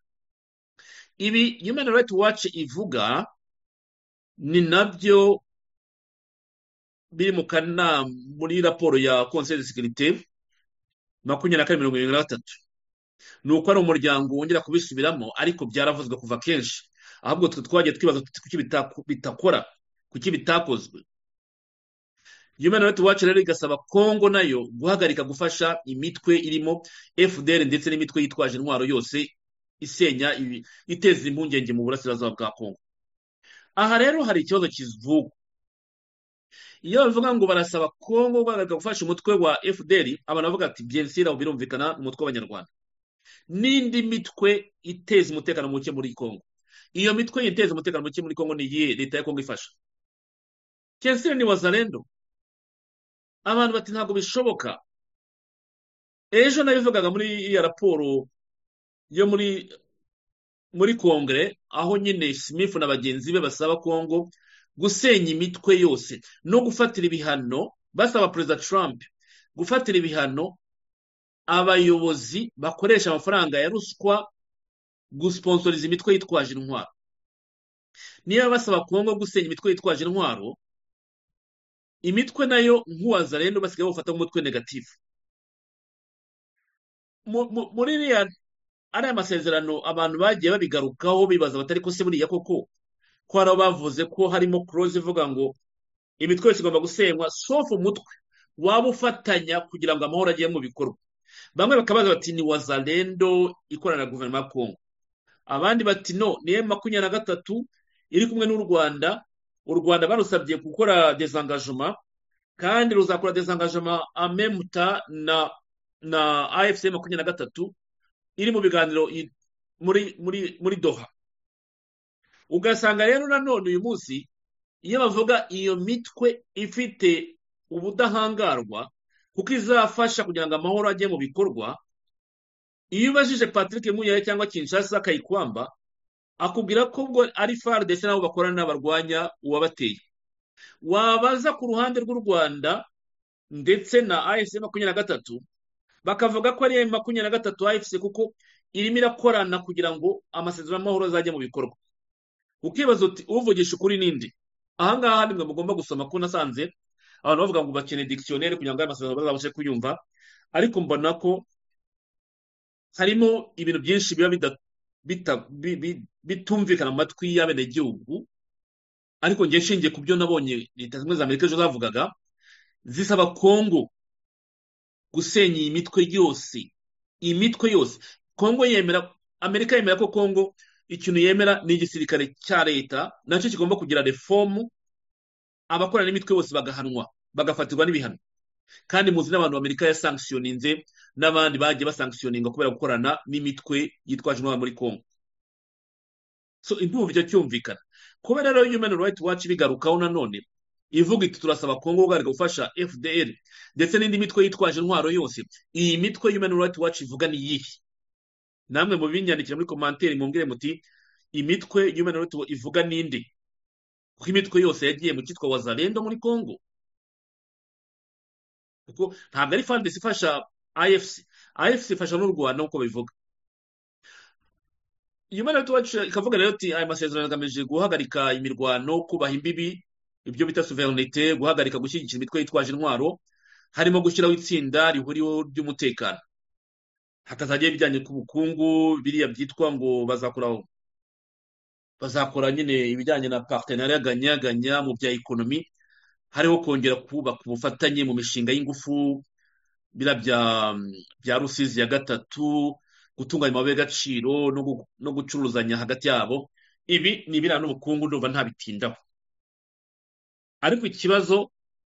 Ibi Human Rights Watch ivuga ni nabyo biri mu kanama muri raporo ya Conseil de Sécurité 24/73. ni uko ari umuryango wongera kubisubiramo, ariko byaravuzwe kuva kenshi, ahubwo twe twagiye twibaza kuki bitakora, kuki bitakozwe. Human Rights Watch rero igasaba Kongo nayo guhagarika gufasha imitwe irimo FDL ndetse n'imitwe yitwaje intwaro yose isenya iteza impungenge mu burasirazuba bwa Kongo. Aha rero hari ikibazo kivugwa. Iyo bavuga ngo barasaba Kongo guhagarika gufasha umutwe wa FDL, abantu bavuga ati byensira birumvikana umutwe w'Abanyarwanda n'indi mitwe iteza umutekano muke muri Kongo. Iyo mitwe iteza umutekano muke muri Kongo ni iyihe? Leta ya Kongo ifasha Byensira ni Wazalendo. Abantu bati ntabwo bishoboka. Ejo nabivugaga muri iya raporo yo muri Kongre, aho nyine Smith na bagenzi be basaba Kongo gusenya imitwe yose no gufatira ibihano, basaba Perezida Trump gufatira ibihano abayobozi bakoresha amafaranga ya ruswa gusponsoriza imitwe yitwaje intwaro. Niba basaba Kongo gusenya imitwe yitwaje intwaro, imitwe nayo nk'Uwazalendo basigaye bafata umutwe negative. Muri ariya masezerano abantu bagiye babigarukaho bibaza batari ko se buriya koko ko hari bavuze ko harimo clause ivuga ngo imitwe yose igomba gusenywa sauf umutwe waba ufatanya kugira ngo amahoro agiye mu bikorwa. Bamwe bakabaza bati ni Wazalendo ikorana na guverinoma ya Kongo, abandi bati no ni M23 iri kumwe n'u Rwanda. U Rwanda barusabye gukora desengagement kandi ruzakora desengagement en même temps na AFC 23 iri mu biganiro muri Doha. Ugasanga rero nanone uyu munsi iyo bavuga iyo mitwe ifite ubudahangarwa kuko izafasha kugira ngo amahoro ajye mu bikorwa, iyo ubajije Patrick Muyaya cyangwa Kinshasa Kayikwamba akubwira ko ubwo ari FARDC nabo bakorana n'abarwanya uwabateye. Wabaza ku ruhande rw'u Rwanda ndetse na AFC 23 bakavuga ko ari M23 AFC kuko irimo irakorana kugira ngo amasezerano y'amahoro azajye mu bikorwa. Ukibaza uti uvugisha ukuri ninde? Ahangaha nimwe mugomba gusoma ko nasanze abantu bavuga ngo bakeneye dictionnaire kugira ngo amasezerano bazabashe kuyumva, ariko mbona ko harimo ibintu byinshi biba bitumvikana mu matwi y'abenegihugu. Ariko ngiye nshingiye ku byo nabonye Leta Zunze Ubumwe za Amerika ejo zavugaga zisaba Kongo gusenya iyi mitwe yose. Kongo yemera, Amerika yemera ko Kongo ikintu yemera ni igisirikare cya leta nacyo kigomba kugira reformu, abakorana n'imitwe bose bagahanwa bagafatirwa n'ibihano. kandi muzi n'abantu Amerika yasankisiyoninze n'abandi bagiye basankisiyoninga kubera gukorana n'imitwe yitwaje intwaro muri Congo. So indumva icyo cyumvikana. Kubera rero Human Rights Watch bigarukaho nanone ivuga iti turasaba Congo guhagarika gufasha FDL ndetse n'indi mitwe yitwaje intwaro yose. Iyi mitwe Human Rights Watch ivuga ni iyihe? Namwe mu binyandikira muri commentaire mumbwire muti imitwe Human Rights Watch ivuga ninde? Kuko imitwe yose yagiye mu cyitwa Wazalendo muri Congo. Kuko ntabwo ari FARDC ifasha AFC. AFC ifasha n'u Rwanda nk'uko bivuga. Human Rights Watch ikavuga rero ati aya masezerano agamije guhagarika imirwano, kubaha imbibi, ibyo bita sovereignty, guhagarika gushyigikira imitwe yitwaje intwaro, harimo gushyiraho itsinda rihuriweho ry'umutekano. Hakazajya ibijyanye ku bukungu, biriya byitwa ngo bazakora nyine ibijyanye na partenariat ganya mu bya ekonomi, hariho kongera kubaka ubufatanye mu mishinga y'ingufu, bira bya Rusizi ya gatatu, gutunganya amabuye y'agaciro no gucuruzanya hagati yabo. Ibi ni ibirana n'ubukungu ndumva ntabitindaho. Ariko ikibazo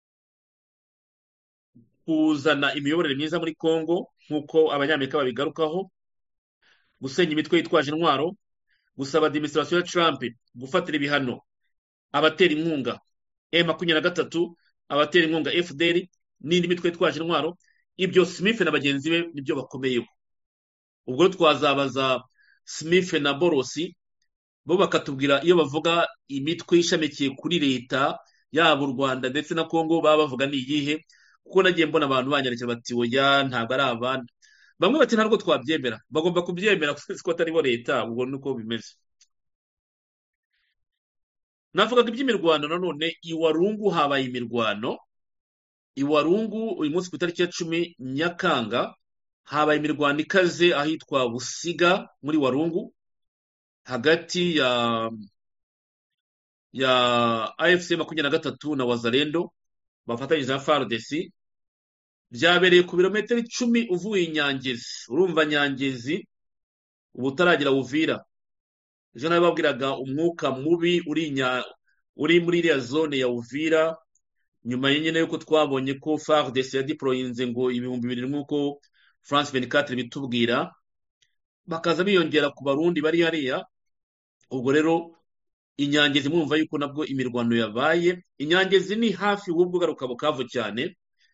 kuzana imiyoborere myiza muri Congo nk'uko abanyamerika babigarukaho, gusenya imitwe yitwaje intwaro, gusaba administration ya Trump gufatira ibihano abatera inkunga M23, abatera inkunga FDL n'indi mitwe yitwaje intwaro. Ibyo Smith na bagenzi be nibyo bakomeyeho. Ubwo twazabaza Smith na Borosi bo bakatubwira iyo bavuga imitwe ishamikiye kuri leta yaba u Rwanda ndetse na Congo baba bavuga ni iyihe, kuko nagiye mbona abantu banyandikira bati oya ntabwo ari abandi. Bamwe bati ntabwo twabyemera, bagomba kubyemera kuko atari bo leta. Ubwo nuko bimeze. Navugaga iby'imirwano nanone. Iwarungu habaye imirwano. Iwarungu uyu munsi ku itariki ya 10 Nyakanga habaye imirwano ikaze ahitwa Busiga muri Warungu hagati ya AFC 23 na Wazalendo bafatanyije na FARDC. Byabereye ku birometero 10 uvuye Nyangezi. Urumva Nyangezi ubutaragira Uvira. Ejo nababwiraga umwuka mubi uri muri iriya zone ya Uvira, nyuma y'nyine yuko twabonye ko FARDC yadeployinze ngo 2000 nk'uko France 24 bitubwira, bakaza biyongera ku barundi bari hariya. Ubwo rero Inyangezi mwumva yuko nabwo imirwano yabaye. Inyangezi ni hafi w'ubwo garuka Bukavu cyane,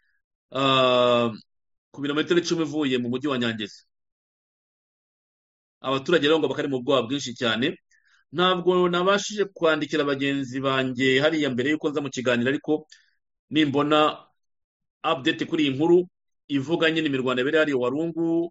ku birometero 10 uvuye mu mujyi wa Nyangezi. Abaturage rero ngo bakari mu bwoba bwinshi cyane. Ntabwo nabashije kwandikira bagenzi banjye hariya mbere yuko nza mu kiganiro, ariko nimbona update kuri iyi nkuru ivuga nyine imirwano yabereye hariya Warungu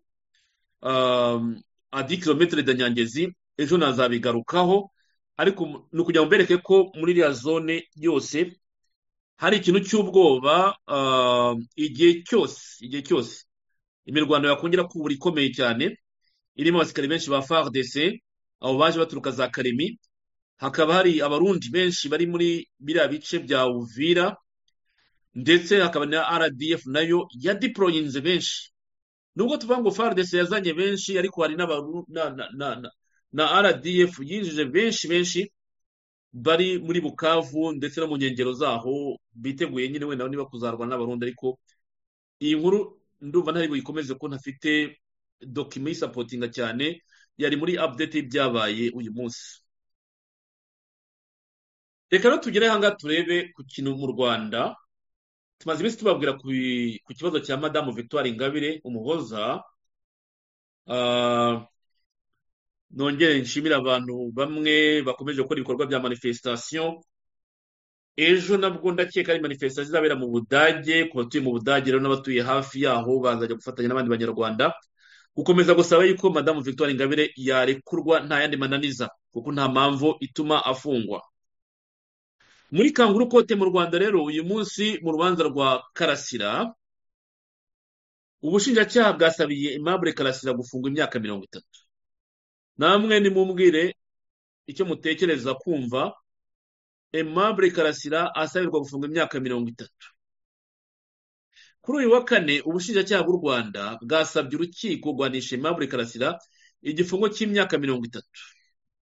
a 10 km de Nyangezi, ejo nazabigarukaho. Ariko ni ukugira ngo mbereke ko muri iriya zone yose hari ikintu cy'ubwoba. Igihe cyose imirwano yakongera kubura ikomeye cyane, irimo abasikari benshi ba FARDC, abo baje baturuka za Karemi. Hakaba hari abarundi benshi bari muri biriya bice bya Uvira, ndetse hakaba na RDF nayo ya deployinze benshi. Nubwo tuvuga ngo FARDC yazanye benshi, ariko hari na RDF yinjije benshi bari muri Bukavu ndetse no mu nkengero zaho, biteguye nyine wenda niba kuzarwana n'abarundi. Ariko iyi nkuru ndumva ntari buyikomeze ko ntafite document supportinga cyane, yari muri update y'ibyabaye uyu munsi. Reka rero tugere hanga turebe ku kintu mu Rwanda. Tumaze iminsi tubabwira ku kibazo cya Madame Victoire Ingabire Umuhoza. Nongere nshimira abantu bamwe bakomeje gukora ibikorwa bya manifestation. Ejo nabwo ndakeka ari manifestation izabera mu Budage, ku batuye mu Budage rero n'abatuye hafi yaho bazajya gufatanya n'abandi banyarwanda gukomeza gusaba yuko Madame Victoire Ingabire yarekurwa nta yandi mananiza, kuko nta mpamvu ituma afungwa. Muri Kanguru Kote mu Rwanda rero uyu munsi mu rubanza rwa Karasira, ubushinjacyaha bwasabiye Aimable Karasira gufungwa imyaka 30. Namwe nimumbwire icyo mutekereza kumva Aimable Karasira asabirwa gufungwa imyaka 30. Kuri uyu wa kane ubushinjacyaha bw'u Rwanda bwasabye urukiko rwanisha Aimable Karasira igifungo cy'imyaka 30.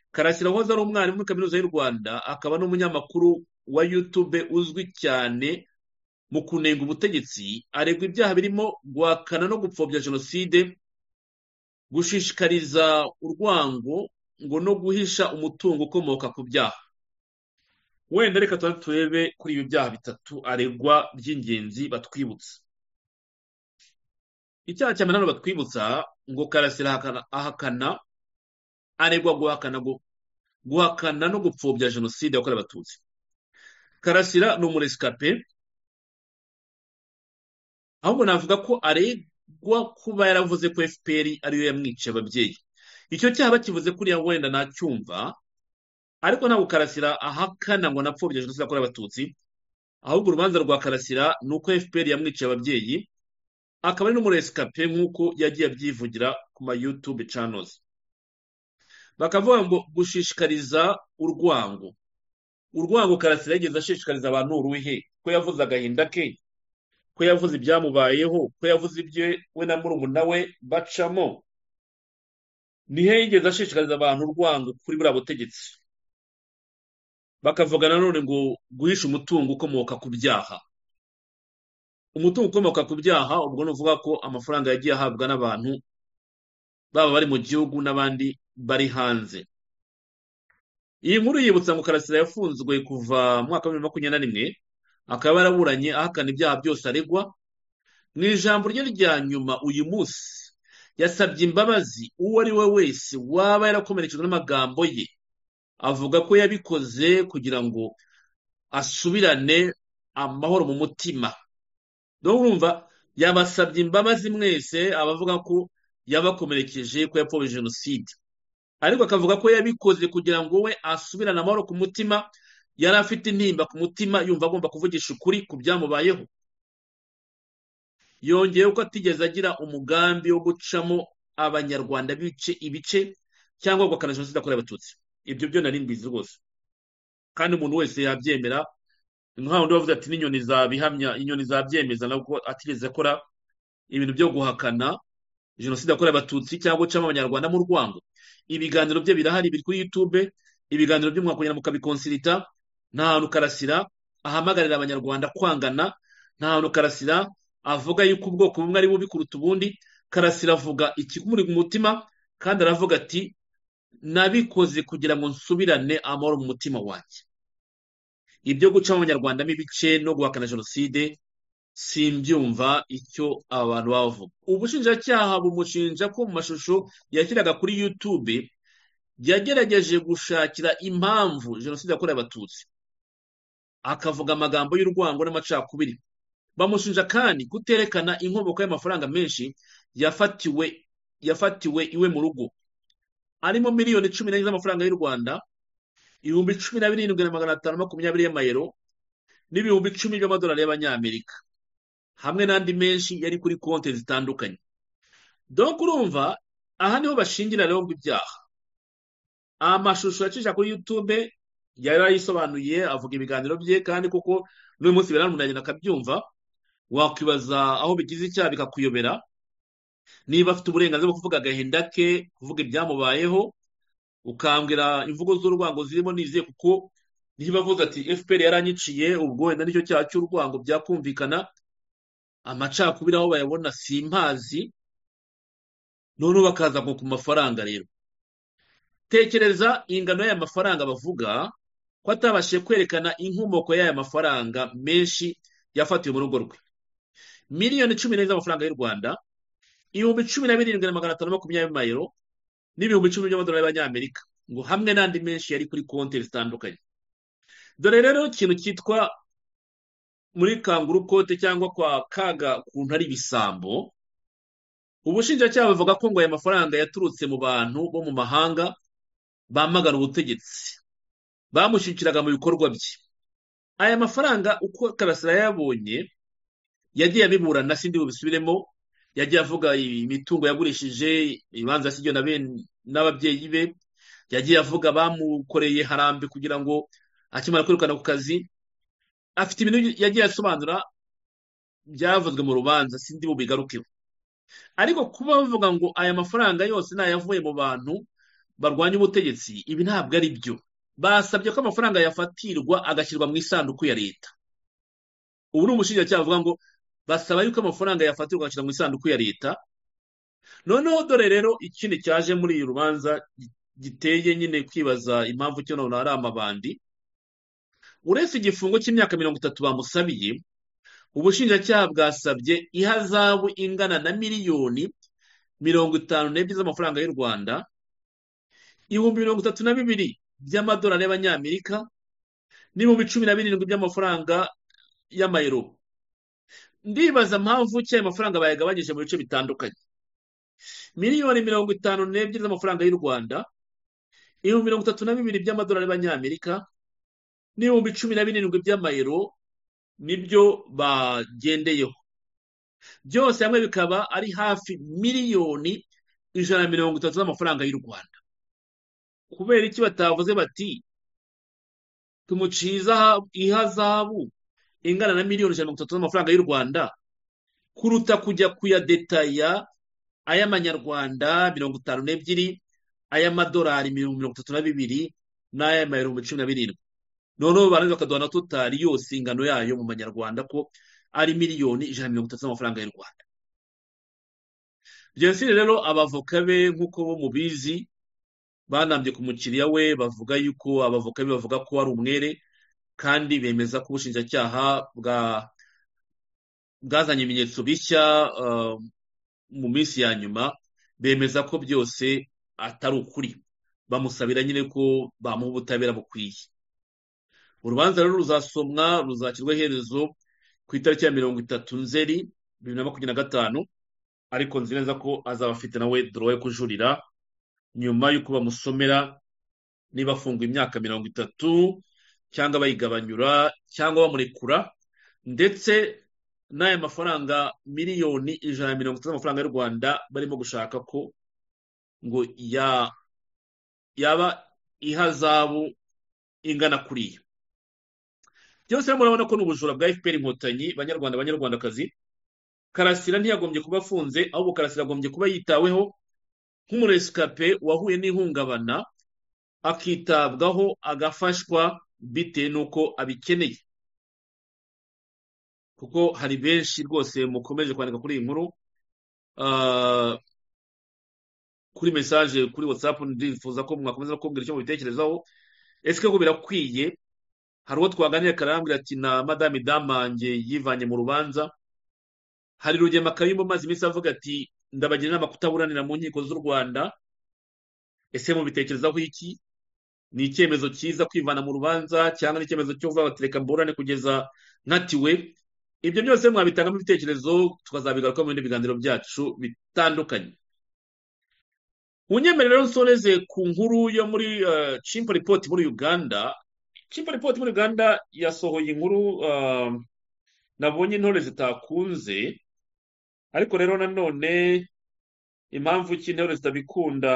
Karasira wahoze ari umwarimu muri kaminuza y'u Rwanda akaba n'umunyamakuru wa YouTube uzwi cyane mu kunenga ubutegetsi, aregwa ibyaha birimo guhakana no gupfobya jenoside, gushishikariza urwango ngo no guhisha umutungo ukomoka ku byaha. Wenda reka turebe kuri ibi byaha bitatu aregwa by'ingenzi batwibutsa. Icyaha cya mbere hano batwibutsa ngo Karasira aregwa guhakana no gupfobya jenoside yakorewe abatutsi. Karasira ni umuresikape, ahubwo navuga ko aregwa kuba yaravuze ko FPR ariyo yamwiciye ababyeyi. Icyo cyaha bakivuze kuriya wenda nacyumva, ariko ntabwo Karasira ahakana ngo napfobye jenoside yakorewe abatutsi, ahubwo urubanza rwa Karasira ni uko FPR yamwiciye ababyeyi, akaba ari n'umuresikape nk'uko yagiye abyivugira ku ma YouTube channels. Bakavuga ngo gushishikariza urwango. Urwango Karasira yigeze ashishikariza abantu uruhe? Ko yavuze agahinda ke, ko yavuze ibyamubayeho, ko yavuze ibyo we na murumuna we bacamo. Nihe yigeze ashishikariza abantu urwango kuri buriya butegetsi? Bakavuga nanone ngo guhisha umutungo ukomoka ku byaha. Umutungo ukomoka ku byaha ubwo ni uvuga ko amafaranga yagiye ahabwa n'abantu baba bari mu gihugu n'abandi bari hanze. Iyi nkuru yibutsa ngo Karasira yafunzwe kuva mu mwaka wa 2021, akaba yaraburanye ahakana ibyaha byose aregwa. Mu ijambo rye rya nyuma uyu munsi yasabye imbabazi uwo ari we wese waba yarakomerekejwe n'amagambo ye, avuga ko yabikoze kugira ngo asubirane amahoro mu mutima. Dore urumva yabasabye imbabazi mwese abavuga ko yabakomerekeje, ko yapfobye jenoside, ariko akavuga ko yabikoze kugira ngo we asubirane amahoro ku mutima. Yari afite intimba ku mutima, yumva agomba kuvugisha ukuri ku byamubayeho. Yongeyeho ko atigeze agira umugambi wo gucamo abanyarwanda ibice cyangwa guhakana jenoside yakorewe abatutsi. Ibyo byo nari mbizi rwose, kandi umuntu wese yabyemera. Nka wundi wavuze ati n'inyoni zabihamya, inyoni zabyemeza nabwo atigeze akora ibintu byo guhakana jenoside yakorewe abatutsi cyangwa gucamo abanyarwanda mu rwango. Ibiganiro bye birahari, biri kuri YouTube, ibiganiro byo mwakongera mukabikonsilita. Nta hantu Karasira ahamagarira abanyarwanda kwangana, nta hantu Karasira avuga yuko ubwoko bumwe ari bubi kuruta ubundi. Karasira avuga ikikumuri mu mutima, kandi aravuga ati nabikoze kugira ngo nsubirane amahoro mu mutima wanjye. Ibyo gucamo abanyarwanda ibice no guhakana jenoside simbyumva icyo abantu bavuga. Ubushinjacyaha bumushinja ko mu mashusho yashyiraga kuri YouTube yagerageje gushakira impamvu jenoside yakorewe abatutsi, akavuga amagambo y'urwango n'amacakubiri. Bamushinja kandi kuterekana inkomoko y'amafaranga menshi yafatiwe iwe mu rugo, arimo miliyoni 14 z'amafaranga y'u Rwanda, 17,520 y'amayero n'ibihumbi 10 by'amadolari y'abanyamerika, hamwe n'andi menshi yari kuri konti zitandukanye. Donc urumva aha niho bashingira rero ngo ibyaha. Amashusho yacisha kuri YouTube yarayisobanuye, avuga ibiganiro bye, kandi kuko n'uyu munsi biramunanye akabyumva. Wakwibaza aho bigize icyaha bikakuyobera, niba afite uburenganzira bwo kuvuga agahinda ke, kuvuga ibyamubayeho, ukambwira imvugo z'urwango zirimo niziye, kuko niba avuze ati FPR yaranyiciye, ubwo wenda nicyo cyaha cy'urwango byakumvikana. Amacakubiri aho bayabona simpazi, none bakaza ku mafaranga. Rero tekereza ingano y'aya mafaranga bavuga ko atabashije kwerekana inkomoko y'aya mafaranga menshi yafatiwe mu rugo rwe. Miliyoni 14 z'amafaranga y'u Rwanda, 17,520 y'amayero n'ibihumbi 10 by'amadolari y'abanyamerika, ngo hamwe n'andi menshi yari kuri konti zitandukanye. Dore rero ikintu cyitwa muri kanguru kote cyangwa kwa kaga kuntu ari ibisambo. Ubushinjacyaha buvuga ko ngo aya mafaranga yaturutse mu bantu bo mu mahanga bamagana ubutegetsi, bamushyikiraga mu bikorwa bye. Aya mafaranga uko Karasira yabonye yagiye abiburana, sindi bubisubiremo. Yagiye avuga imitungo yagurishije, ibanza yasigiwe n'ababyeyi be. Yagiye avuga bamukoreye harambe kugira ngo akimara kwirukana ku kazi. Afite ibintu yagiye asobanura byavuzwe mu rubanza, sindi bubigarukeho. Ariko kuba bavuga ngo aya mafaranga yose nayavuye mu bantu barwanya ubutegetsi ibi ntabwo ari byo. Basabye ko amafaranga yafatirwa agashyirwa mu isanduku ya leta. Ubu ni umushinjacyaha avuga ngo basaba yuko amafaranga yafatirwa agashyirwa mu isanduku ya leta. Noneho dore rero ikindi cyaje muri iyi rubanza giteye nyine kwibaza impamvu cyo none ari amabandi. Uretse igifungo cy'imyaka 30 bamusabiye, ubushinjacyaha bwasabye ihazabu ingana na miliyoni 52 z'amafaranga y'u Rwanda, ibihumbi 32 by'amadolari y'abanyamerika, n'ibihumbi 17 by'amafaranga y'amayero. Ndibaza mpamvu cyo ayo mafaranga bayagabanyije mu bice bitandukanye. Miliyoni 52 z'amafaranga y'u Rwanda, ibihumbi 32 by'amadolari y'abanyamerika, n'ibihumbi 17 by'amayero nibyo bagendeyeho. Byose hamwe bikaba ari hafi miliyoni 130 z'amafaranga y'u Rwanda. Kubera iki batavuze bati tumuciza ihazabu ingana na miliyoni 130 z'amafaranga y'u Rwanda kuruta kujya kuyadetaya ay'amanyarwanda 52, ay'amadolari 32 n'ay'amayero 17. Noneho barangiza bakaduha na totali yose ingano yayo mu manyarwanda ko ari miliyoni 130 z'amafaranga y'u Rwanda. Byensire rero abavoka be nk'uko bo mubizi banambye ku mukiriya we, bavuga yuko abavoka be bavuga ko ari umwere, kandi bemeza ko ubushinjacyaha bwazanye ibimenyetso bishya mu minsi ya nyuma, bemeza ko byose atari ukuri. Bamusabira nyine ko bamuha ubutabera bukwiye. Urubanza rero ruzasomwa, ruzakirwa iherezo ku itariki ya 30 Nzeri 2025, ariko nzi neza ko azaba afite nawe droit yo kujurira nyuma y'uko bamusomera niba afungwa imyaka 30 cyangwa bayigabanyura cyangwa bamurekura, ndetse n'aya mafaranga miliyoni 130 z'amafaranga y'u Rwanda barimo gushaka ko ngo yaba ihazabu ingana kuriya. Byose murabona ko n'ubujura bwa FPR Inkotanyi. Banyarwanda banyarwandakazi, Karasira ntiyagombye kuba afunze, ahubwo Karasira agombye kuba yitaweho nk'umuresikape wahuye n'ihungabana, akitabwaho agafashwa bitewe n'uko abikeneye. Kuko hari benshi rwose mukomeje kwandika kuri iyi nkuru kuri message kuri WhatsApp, ndifuza ko mwakomeza kubwira icyo mubitekerezaho. Ese ko birakwiye? Hari uwo twaganira karambwira ati na Madame Damange yivanye mu rubanza. Hari Rugema Kayumba maze iminsi avuga ati ndabagira inama kutaburanira mu nkiko z'u Rwanda. Ese mubitekerezaho iki? Ni icyemezo cyiza kwivana mu rubanza cyangwa ni icyemezo cyo kuvuga bati reka mburane kugeza nkatiwe? Ibyo byose mwabitangamo ibitekerezo, tukazabigaruka mu bindi biganiro byacu bitandukanye. Unyemerera rero nsoreze ku nkuru yo muri Chimpa Report muri Uganda. Chimpa Report muri Uganda yasohoye inkuru nabonye intore zitakunze, ariko rero nanone impamvu ki intore zitabikunda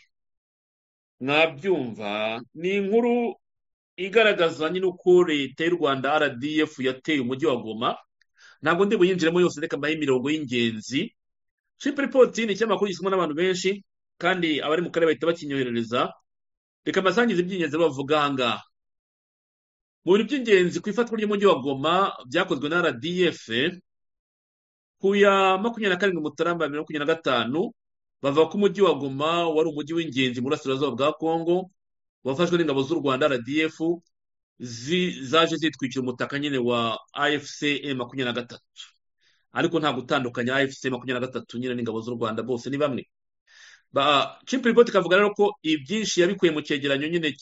mwabyumva. Ni inkuru igaragaza nyine uko leta y'u Rwanda RDF yateye umujyi wa Goma. Ntabwo ndi buyinjiremo yose, reka mbahe imirongo y'ingenzi. Chimpa Report ni ikinyamakuru gisomwa n'abantu benshi, kandi abari mu karere bahita bakinyoherereza. Reka mbasangize iby'ingenzi bavuga aha ngaha. Mu bintu by'ingenzi ku ifatwa ry'umujyi wa Goma byakozwe na RDF ku ya 27 Mutarama 2025, bavuga ko umujyi wa Goma wari umujyi w'ingenzi mu burasirazuba bwa Kongo, wafashwe n'ingabo z'u Rwanda RDF zaje zitwikira umutaka nyine wa AFC M23. Ariko nta gutandukanya AFC M23 nyine n'ingabo z'u Rwanda, bose ni bamwe. Chimpa Report ikavuga rero ko ibyinshi yabikuye mu cyegeranyo nyine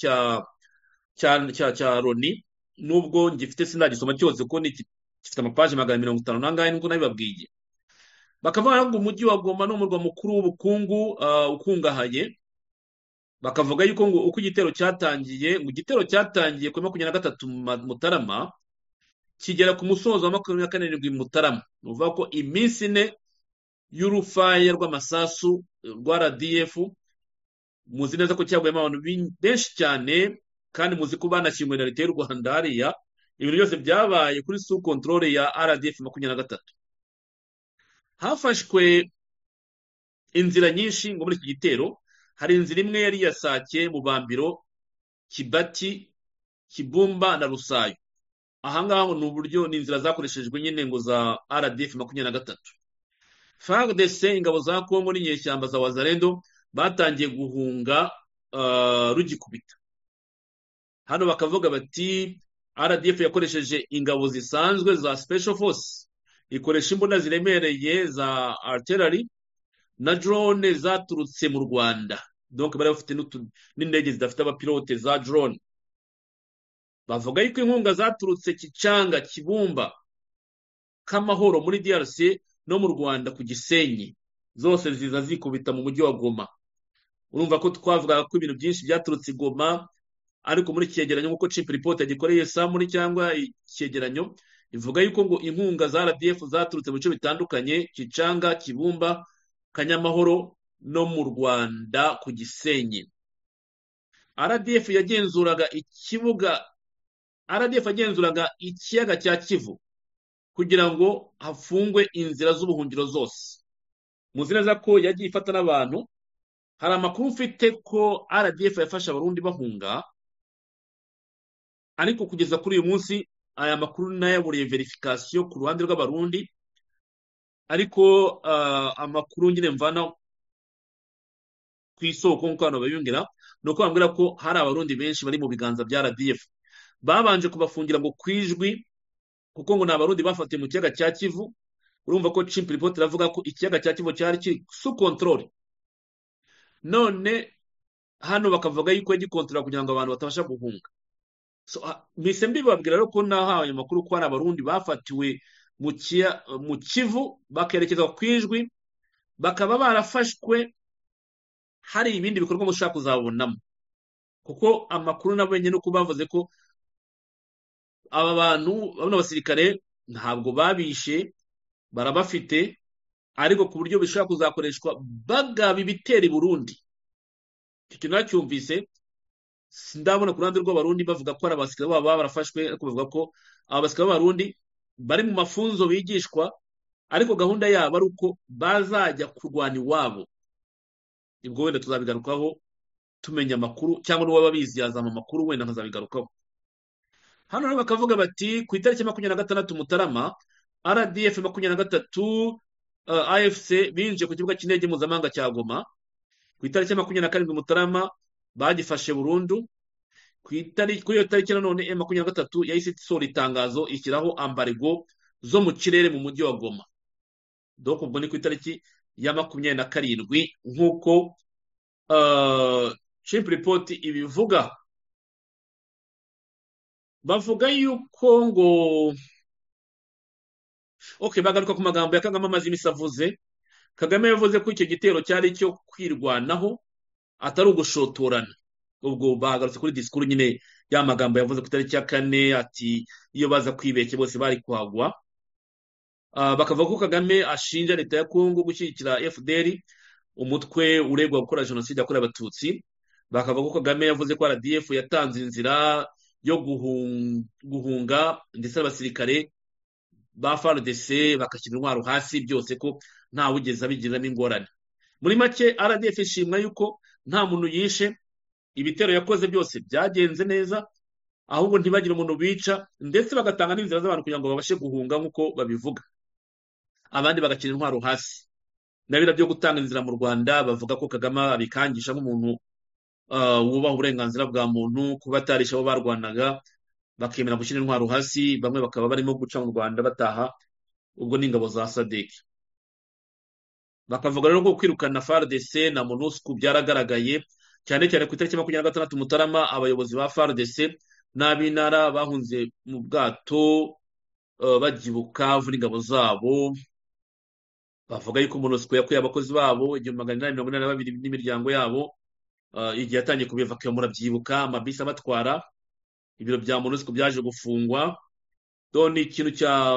cya Loni, nubwo ngifite sinagisoma cyose ko gifite amapaje 150 nangahe nkuko nabibabwiye. Bakavuga ngo umujyi wa Goma ni umurwa mukuru w'ubukungu ukungahaye. Bakavuga yuko ngo uko igitero cyatangiye, ngo igitero cyatangiye ku 23 Mutarama kigera ku musozo wa 27 Mutarama. Uvuga ko iminsi ine y'urufaya rw'amasasu rwa RDF. Muzi neza ko cyaguyemo abantu benshi cyane, kandi muzi ko banashyingwe na leta y'u Rwanda hariya. Ibintu byose byabaye kuri sous contrôle ya RDF 23. Hafashwe inzira nyinshi ngo muri iki gitero. hari inzira imwe yari iya Sake, Mubambiro, Kibati, Kibumba na Rusayo. Ahangaha ni uburyo, ni inzira zakoreshejwe nyine ngo za RDF 23. FARDC, ingabo za Kongo n'inyeshyamba za Wazalendo batangiye guhunga rugikubita. Hano bakavuga bati RDF yakoresheje ingabo zisanzwe za Special Force, ikoresha imbunda ziremereye za artillery na drone zaturutse mu Rwanda. Donc bari bafite n'indege zidafite abapilote za drone. Bavuga yuko inkunga zaturutse Kicanga, Kibumba, Kamahoro muri DRC no mu Rwanda ku Gisenyi, zose ziza zikubita mu mujyi wa Goma. Urumva ko twavuga ko ibintu byinshi byaturutse Goma, ariko muri cyegeranyo nk'uko Chip Report yagikoreye muri cyangwa icyegeranyo ivuga yuko ngo inkunga za RDF zaturutse mu bice bitandukanye, Kicanga, Kibumba, Kanyamahoro no mu Rwanda ku Gisenyi. RDF yagenzuraga ikiyaga cya Kivu kugira ngo hafungwe inzira z'ubuhungiro zose. Muzi neza ko yagiye ifata n'abantu. Hari amakuru mfite ko RDF yafasha abarundi bahunga, ariko kugeza kuri uyu munsi aya makuru nayaburiye verification ku ruhande rw'abarundi, ariko amakuru nyine mvana ku isoko nk'uko abantu babiyongera ni uko bambwira ko hari abarundi benshi bari mu biganza bya RDF. Babanje kubafungira ngo kwijwi, kuko ngo ni abarundi bafatiye mu kiyaga cya Kivu. Urumva ko Chimp Report iravuga ko ikiyaga cya Kivu cyari kiri sous control. None hano bakavuga yuko yagikontrola kugira ngo abantu batabasha guhunga. So mise mbibabwira rero ko nahaye amakuru ko hari abarundi bafatiwe mu Kivu bakerekeza kwijwi, bakaba barafashwe. Hari ibindi bikorwa mushaka kuzabonamo, kuko amakuru nabenye no kubavuze ko aba bantu bano basirikare ntabwo babishe, barabafite, ariko ku buryo bishobora kuzakoreshwa bagaba ibitera i Burundi. Icyo kintu nacyumvise, sindabona ku ruhande rw'abarundi bavuga ko ari abasirikare baba barafashwe, ariko bavuga ko abasirikare b'abarundi bari mu mafunzo bigishwa, ariko gahunda yabo ari uko bazajya kurwana iwabo. Ibwo wenda tuzabigarukaho tumenya amakuru, cyangwa n'uwaba bizi yazama amakuru wenda nkazabigarukaho. Hano rero bakavuga bati ku itariki 26 Mutarama RDF 23 AFC binje ku kibuga cy'indege mpuzamahanga cya Goma. Ku itariki 27 Mutarama bagifashe burundu. Kuri iyo tariki nanone M23 yahise isohora itangazo ishyiraho ambargo zo mu kirere mu mujyi wa Goma. Donc ubwo ni ku itariki ya 27 nk'uko Chimp Report ibivuga. Bavuga yuko ngo bagaruka ku magambo ya Kagame amaze imisi avuze. Kagame yavuze ko icyo gitero cyari cyo kwirwanaho atari ugushotorana. Ubwo bagarutse kuri disikuru nyine ya magambo yavuze ku itariki ya 4 ati iyo baza kwibeshye bose bari kuhagwa. Bakavuga ko Kagame ashinja leta ya Kongo gushyigikira FDR, umutwe uregwa gukora jenoside yakorewe Abatutsi. Bakavuga ko Kagame yavuze ko RDF yatanze inzira yo guhunga, ndetse abasirikare ba FARDC bakashyira intwaro hasi, byose ko nta wugeze abigiramo ingorane. Muri make RDF ishimwa yuko nta muntu yishe, ibitero yakoze byose byagenze neza, ahubwo ntibagire umuntu bica, ndetse bagatanga n'inzira z'abantu kugira ngo babashe guhunga nk'uko babivuga, abandi bagakira intwaro hasi. Nabira byo gutanga inzira mu Rwanda bavuga ko Kagame abikangisha nk'umuntu wubaha uburenganzira bwa muntu, kuba atarisha abo barwanaga bakemera gushyira intwaro hasi. Bamwe bakaba barimo guca mu Rwanda bataha, ubwo n'ingabo za SADC. Bakavuga rero ko kwirukana FARDC na MONUSCO byaragaragaye, cyane cyane ku itariki 26 Mutarama abayobozi ba FARDC n'ab'intara bahunze mu bwato bagibuka n'ingabo zabo. Bavuga yuko MONUSCO yakuye abakozi babo 1882 n'imiryango yabo igihe yatangiye kubivakiye, murabyibuka, amabisi abatwara. Ibiro bya MONUSCO byaje gufungwa. Doni ikintu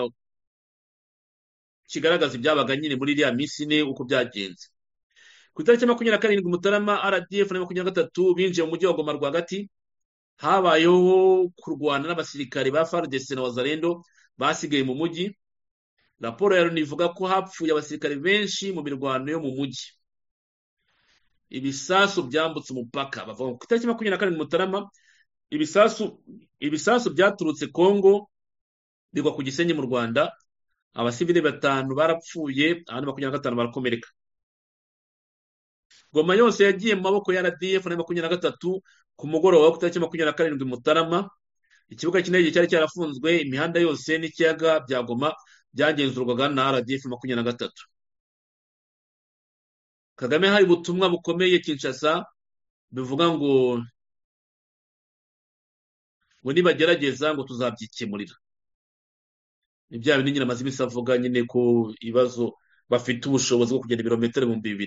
kigaragaza ibyabaga nyine muri iriya minsi ne uko byagenze. Ku itariki 27 Mutarama RDF na 23 binjiye mu mujyi wa Goma rwagati. Habayeho kurwana n'abasirikare ba FARDC na Wazalendo basigaye mu mujyi. Raporo ya Loni ivuga ko hapfuye abasirikare benshi mu mirwano yo mu mujyi. ibisasu byambutse umupaka bavuga ngo ku itariki 27 Mutarama ibisasu ibisasu byaturutse Kongo bigwa ku Gisenyi mu Rwanda, abasivili 5 barapfuye abandi 25 barakomereka. Goma yose yagiye mu maboko ya RDF na 23 ku mugoroba wo ku itariki 27 Mutarama. Ikibuga cy'indege cyari cyarafunzwe, imihanda yose n'ikiyaga bya Goma byagenzurwaga na RDF 23. Kagame hari ubutumwa bukomeye Kinshasa bivuga ngo nibagerageza ngo tuzabyikemurira. Ni bya bintu nyine amaze iminsi avuga nyine ko ibibazo bafite ubushobozi bwo kugenda ibirometero 2000.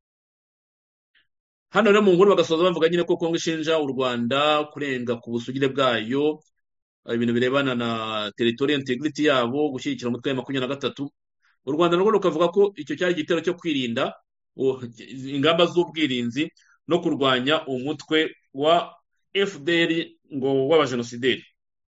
Hano rero mu nkuru bagasoza bavuga nyine ko Kongo ishinja u Rwanda kurenga ku busugire bwayo, ibintu birebana na territorial integrity yabo, gushyigikira umutwe wa 23. U Rwanda narwo rukavuga ko icyo cyari igitero cyo kwirinda ingamba z'ubwirinzi no kurwanya umutwe wa FDL ngo w'abajenosideri.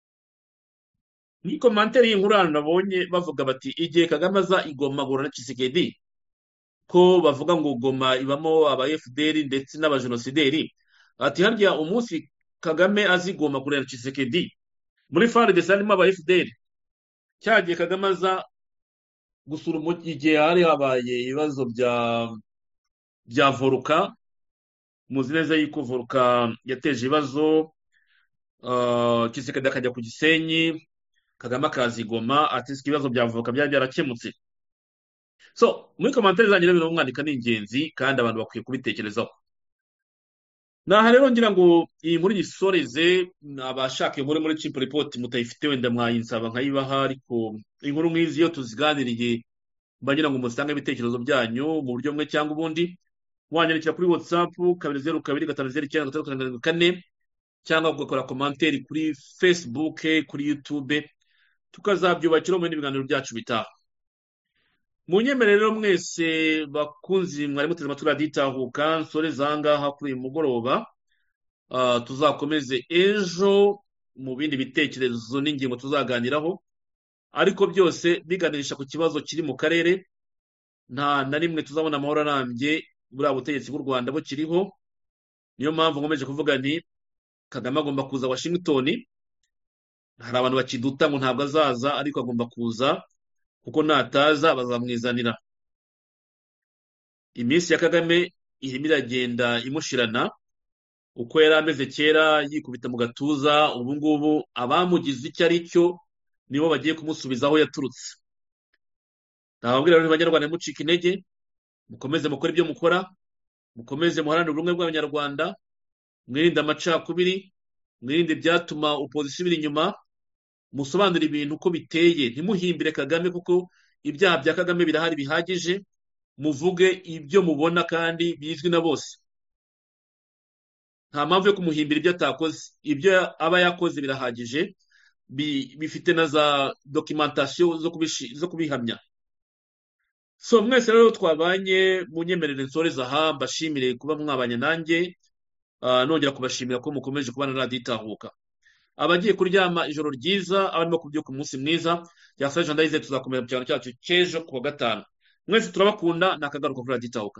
Ni komantere y'inkuru hano nabonye bavuga bati igihe Kagame aza igoma gura na Tshisekedi ko bavuga ngo Goma ibamo aba FDL ndetse n'abajenosideri, ati harya umunsi Kagame azigoma gura na Tshisekedi muri FARDC harimo aba FDL, cyagiye Kagame aza gusura igihe hari habaye ibibazo bya voruka, muzi neza yuko voruka yateje ibibazo, Tshisekedi akajya ku Gisenyi, Kagame akazigoma, ati ibibazo bya voruka byari byarakemutse. So muri komantere zanjye rero umwandika ni ingenzi kandi abantu bakwiye kubitekerezaho. Naha rero ngira ngo iyi nkuru yisoreze, abashaka inkuru muri Chimp Report mutayifite wenda mwayinsaba nkayibaha, ariko inkuru nk'izi iyo tuziganiriye mbagira ngo musange ibitekerezo byanyu mu buryo bumwe cyangwa ubundi, wanyandikira kuri WhatsApp 2022594 cyangwa ugakora komanteri kuri Facebook, kuri YouTube, tukazabyubakira mu bindi biganiro byacu bitaha. Munyemerero mwese bakunzi mwari muteze amatwi raditahuka nsoreza ngaha kuri uyu mugoroba, tuzakomeze ejo mu bindi bitekerezo n'ingingo tuzaganiraho, ariko byose biganisha ku kibazo kiri mu karere. Nta na rimwe tuzabona amahoro arambye buriya butegetsi bw'u Rwanda bukiriho. Niyo mpamvu nkomeje kuvuga nti Kagame agomba kuza Washington. Hari abantu bakiduta ngo ntabwo azaza, ariko agomba kuza kuko nataza bazamwizanira. Iminsi ya Kagame irimo iragenda imushirana, uko yari ameze kera yikubita mu gatuza, ubu ngubu abamugize icyo ari cyo nibo bagiye kumusubiza aho yaturutse. Ntababwira rero Abanyarwanda mucika intege, mukomeze mukora ibyo mukora, mukomeze muharanire ubumwe bw'Abanyarwanda, mwirinde amacakubiri, mwirinde ibyatuma opposition ibiri inyuma, musobanura ibintu uko biteye, ntimuhimbire Kagame kuko ibyaha bya Kagame birahari bihagije, muvuge ibyo mubona kandi bizwi na bose. Nta mpamvu yo kumuhimbira ibyo atakoze, ibyo aba yakoze birahagije, bifite na za documentation zo kubihamya. So mwese rero twabanye munyemerere nsoreza aha, mbashimire kuba mwabanye nanjye, nongera kubashimira ko mukomeje kubana na raditahuka. Abagiye kuryama ijoro ryiza, abarimo kubyuka umunsi mwiza, yasaje ndayize tuzakomera mu cyaro cyacu cy'ejo ku wa gatanu. Mwese turabakunda, nakagaruka kuri raditahuka.